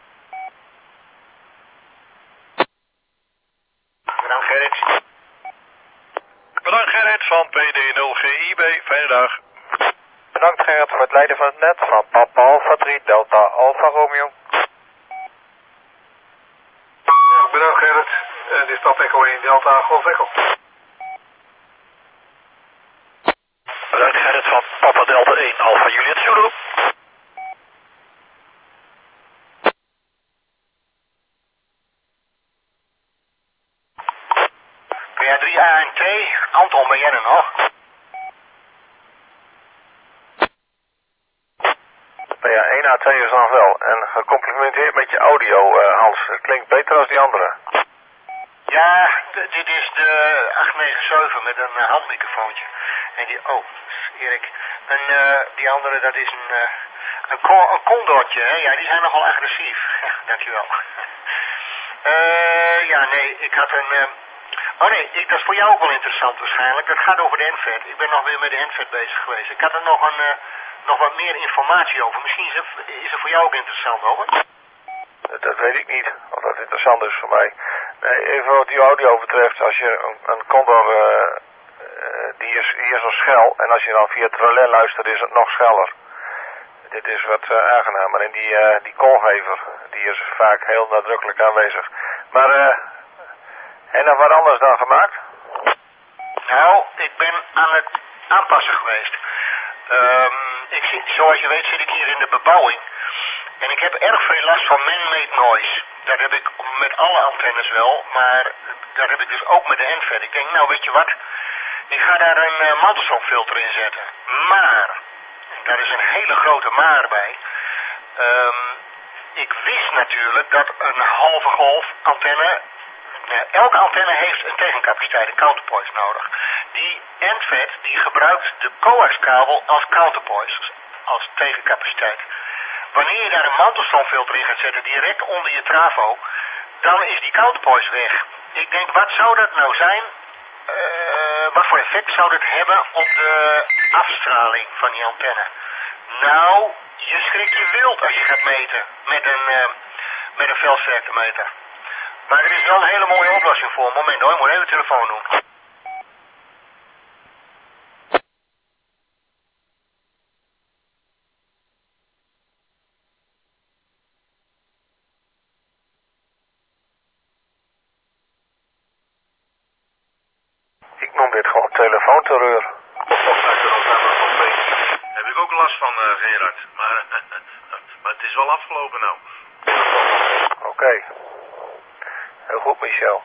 Bedankt Gerrit. Bedankt Gerrit van P D nul G I B. Fijne dag. Bedankt Gerrit voor het leiden van het net van Papa Alpha drie Delta Alpha Romeo. Ja, bedankt Gerrit. En dit is Papa Echo één Delta Golf Echo. Bedankt Gerrit van Papa Delta één Alpha Juliet Zulu. P A drie A N T, Anton, ben jij er nog? P A één A twee is nog wel. En gecomplimenteerd met je audio, uh, Hans. Het klinkt beter dan die andere. Ja, dit is de acht negen zeven met een uh, handmicrofoontje. En die, oh, Erik. En uh, die andere, dat is een, uh, een, co een condortje, hè? Ja, die zijn nogal agressief. Ja, dankjewel. Uh, ja, nee, ik had een... Uh... Oh nee, ik, dat is voor jou ook wel interessant waarschijnlijk. Dat gaat over de N V E D. Ik ben nog weer met de N V E D bezig geweest. Ik had er nog, een, uh, nog wat meer informatie over. Misschien is het, is het voor jou ook interessant, hoor. Dat, dat weet ik niet, of dat interessant is voor mij. Nee, even wat die audio betreft, als je een, een Condor, uh, uh, die, is, die is al schel. En als je dan via het relais luistert, is het nog scheller. Dit is wat uh, aangenamer. En die, uh, die koolgever, die is vaak heel nadrukkelijk aanwezig. Maar, eh... Uh, en nog wat anders dan gemaakt? Nou, ik ben aan het aanpassen geweest. Um, ik zit, zoals je weet zit ik hier in de bebouwing. En ik heb erg veel last van man-made noise. Dat heb ik met alle antennes wel, maar dat heb ik dus ook met de N V E D. Ik denk, nou weet je wat, ik ga daar een uh, mantelstofilter in zetten. Maar, daar is een hele grote maar bij. Um, ik wist natuurlijk dat een halve golf antenne... Uh, elke antenne heeft een tegencapaciteit, een counterpoise nodig. Die N V E D die gebruikt de coaxkabel als counterpoise, als tegencapaciteit. Wanneer je daar een mantelstofilter in gaat zetten, direct onder je trafo, dan is die counterpoise weg. Ik denk, wat zou dat nou zijn? Uh, wat voor effect zou dat hebben op de afstraling van die antenne? Nou, je schrikt je wild als je gaat meten met een, uh, met een veldsterktemeter. Maar er is wel een hele mooie oplossing voor. Moment hoor, ik moet even de telefoon doen. Ik noem dit gewoon telefoonterreur. Heb ik ook last van, uh, Gerard. Maar, maar het is wel afgelopen nou. Oké. Okay. Heel goed, Michel.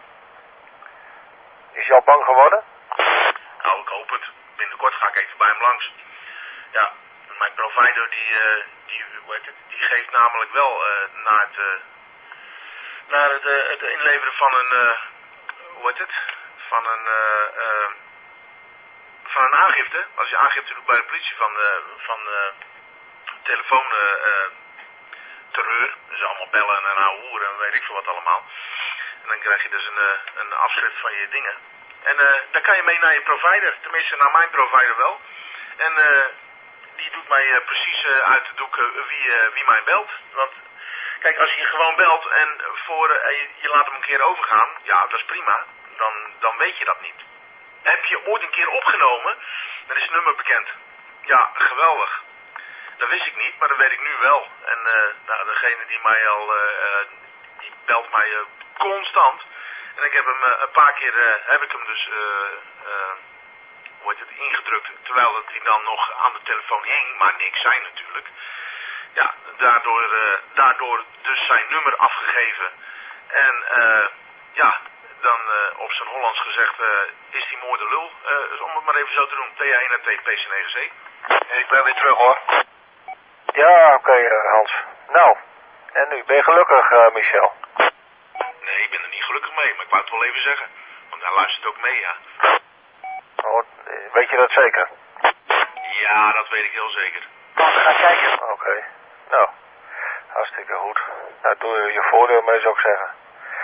Is je al bang geworden? Nou, ik hoop het. Binnenkort ga ik even bij hem langs. Ja, mijn provider die, uh, die, hoe heet het, die geeft namelijk wel uh, naar het, uh, naar het, uh, het inleveren van een, uh, hoe heet het, van een, uh, uh, van een aangifte. Als je aangifte doet bij de politie van, uh, van uh, telefoon... Uh, uh, terreur, dus allemaal bellen en ouwe hoeren en weet ik veel wat allemaal. En dan krijg je dus een, uh, een afschrift van je dingen. En uh, dan kan je mee naar je provider, tenminste naar mijn provider wel. En uh, die doet mij uh, precies uh, uit de doek uh, wie, uh, wie mij belt. Want kijk, als je gewoon belt en voor, uh, je, je laat hem een keer overgaan, ja dat is prima, dan, dan weet je dat niet. Heb je ooit een keer opgenomen, dan is het nummer bekend. Ja, geweldig. Dat wist ik niet, maar dat weet ik nu wel. En uh, nou, degene die mij al, uh, uh, die belt mij uh, constant. En ik heb hem uh, een paar keer, uh, heb ik hem dus, uh, uh, hoe heet het, ingedrukt. Terwijl dat hij dan nog aan de telefoon hing, maar niks zei natuurlijk. Ja, daardoor, uh, daardoor dus zijn nummer afgegeven. En uh, ja, dan uh, op zijn Hollands gezegd uh, is die mooi de lul. Uh, dus om het maar even zo te doen, T A één en T P C negen C. Ik ben weer terug hoor. Ja, oké okay, uh, Hans. Nou, en nu, ben je gelukkig uh, Michel? Nee, ik ben er niet gelukkig mee, maar ik wou het wel even zeggen. Want hij luistert ook mee, ja. Oh, weet je dat zeker? Ja, dat weet ik heel zeker. Laten we gaan kijken. Oké, okay. Nou, hartstikke goed. Nou, doe je je voordeel mee, zou ik zeggen.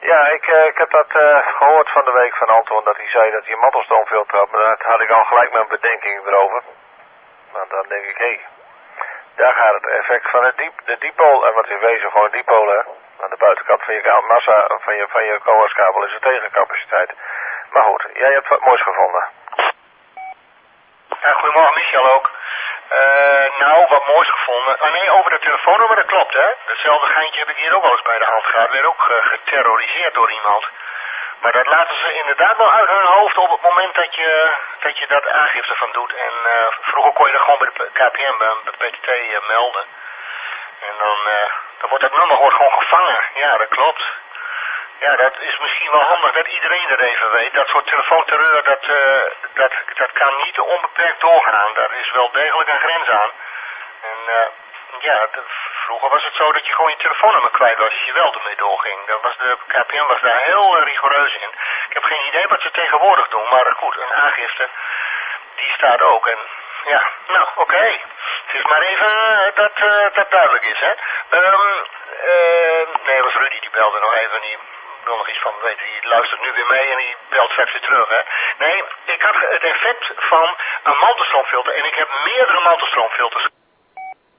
Ja, ik, uh, ik heb dat uh, gehoord van de week van Anton, dat hij zei dat hij een mantelstoomfilter had, maar daar had ik al gelijk mijn bedenking erover. Maar dan denk ik, hé, hey, daar gaat het effect van het diep, de dipool, en wat in wezen gewoon een dipool, hè. Aan de buitenkant van je massa, van je, van je coaxkabel is de tegencapaciteit. Maar goed, jij hebt wat moois gevonden. Ja, goedemorgen, Michel ook. Uh, nou, wat moois gevonden. Ah nee, over de telefoonnummer, dat klopt, hè. Hetzelfde geintje heb ik hier ook wel eens bij de hand gehad. Werd ook uh, geterroriseerd door iemand. Maar dat laten ze inderdaad wel uit hun hoofd op het moment dat je dat, je dat aangifte van doet. En uh, vroeger kon je dat gewoon bij de K P M, bij de P T T uh, melden. En dan, uh, dan wordt dat nummer wordt gewoon gevangen. Ja, dat klopt. Ja, dat is misschien wel handig dat iedereen dat even weet. Dat soort telefoonterreur, dat, uh, dat, dat kan niet onbeperkt doorgaan. Daar is wel degelijk een grens aan. En uh, ja, de, vroeger was het zo dat je gewoon je telefoonnummer kwijt was als je wel ermee doorging. Dat was de K P M was daar heel uh, rigoureus in. Ik heb geen idee wat ze tegenwoordig doen, maar goed, een aangifte, die staat ook. En ja, nou, oké. Okay. Het is maar even uh, dat uh, dat duidelijk is, hè. Um, uh, nee, dat was Rudy, die belde nog even niet. Ik wil nog iets van weten, die luistert nu weer mee en die belt straks weer terug, hè. Nee, ik had het effect van een mantelstroomfilter en ik heb meerdere mantelstroomfilters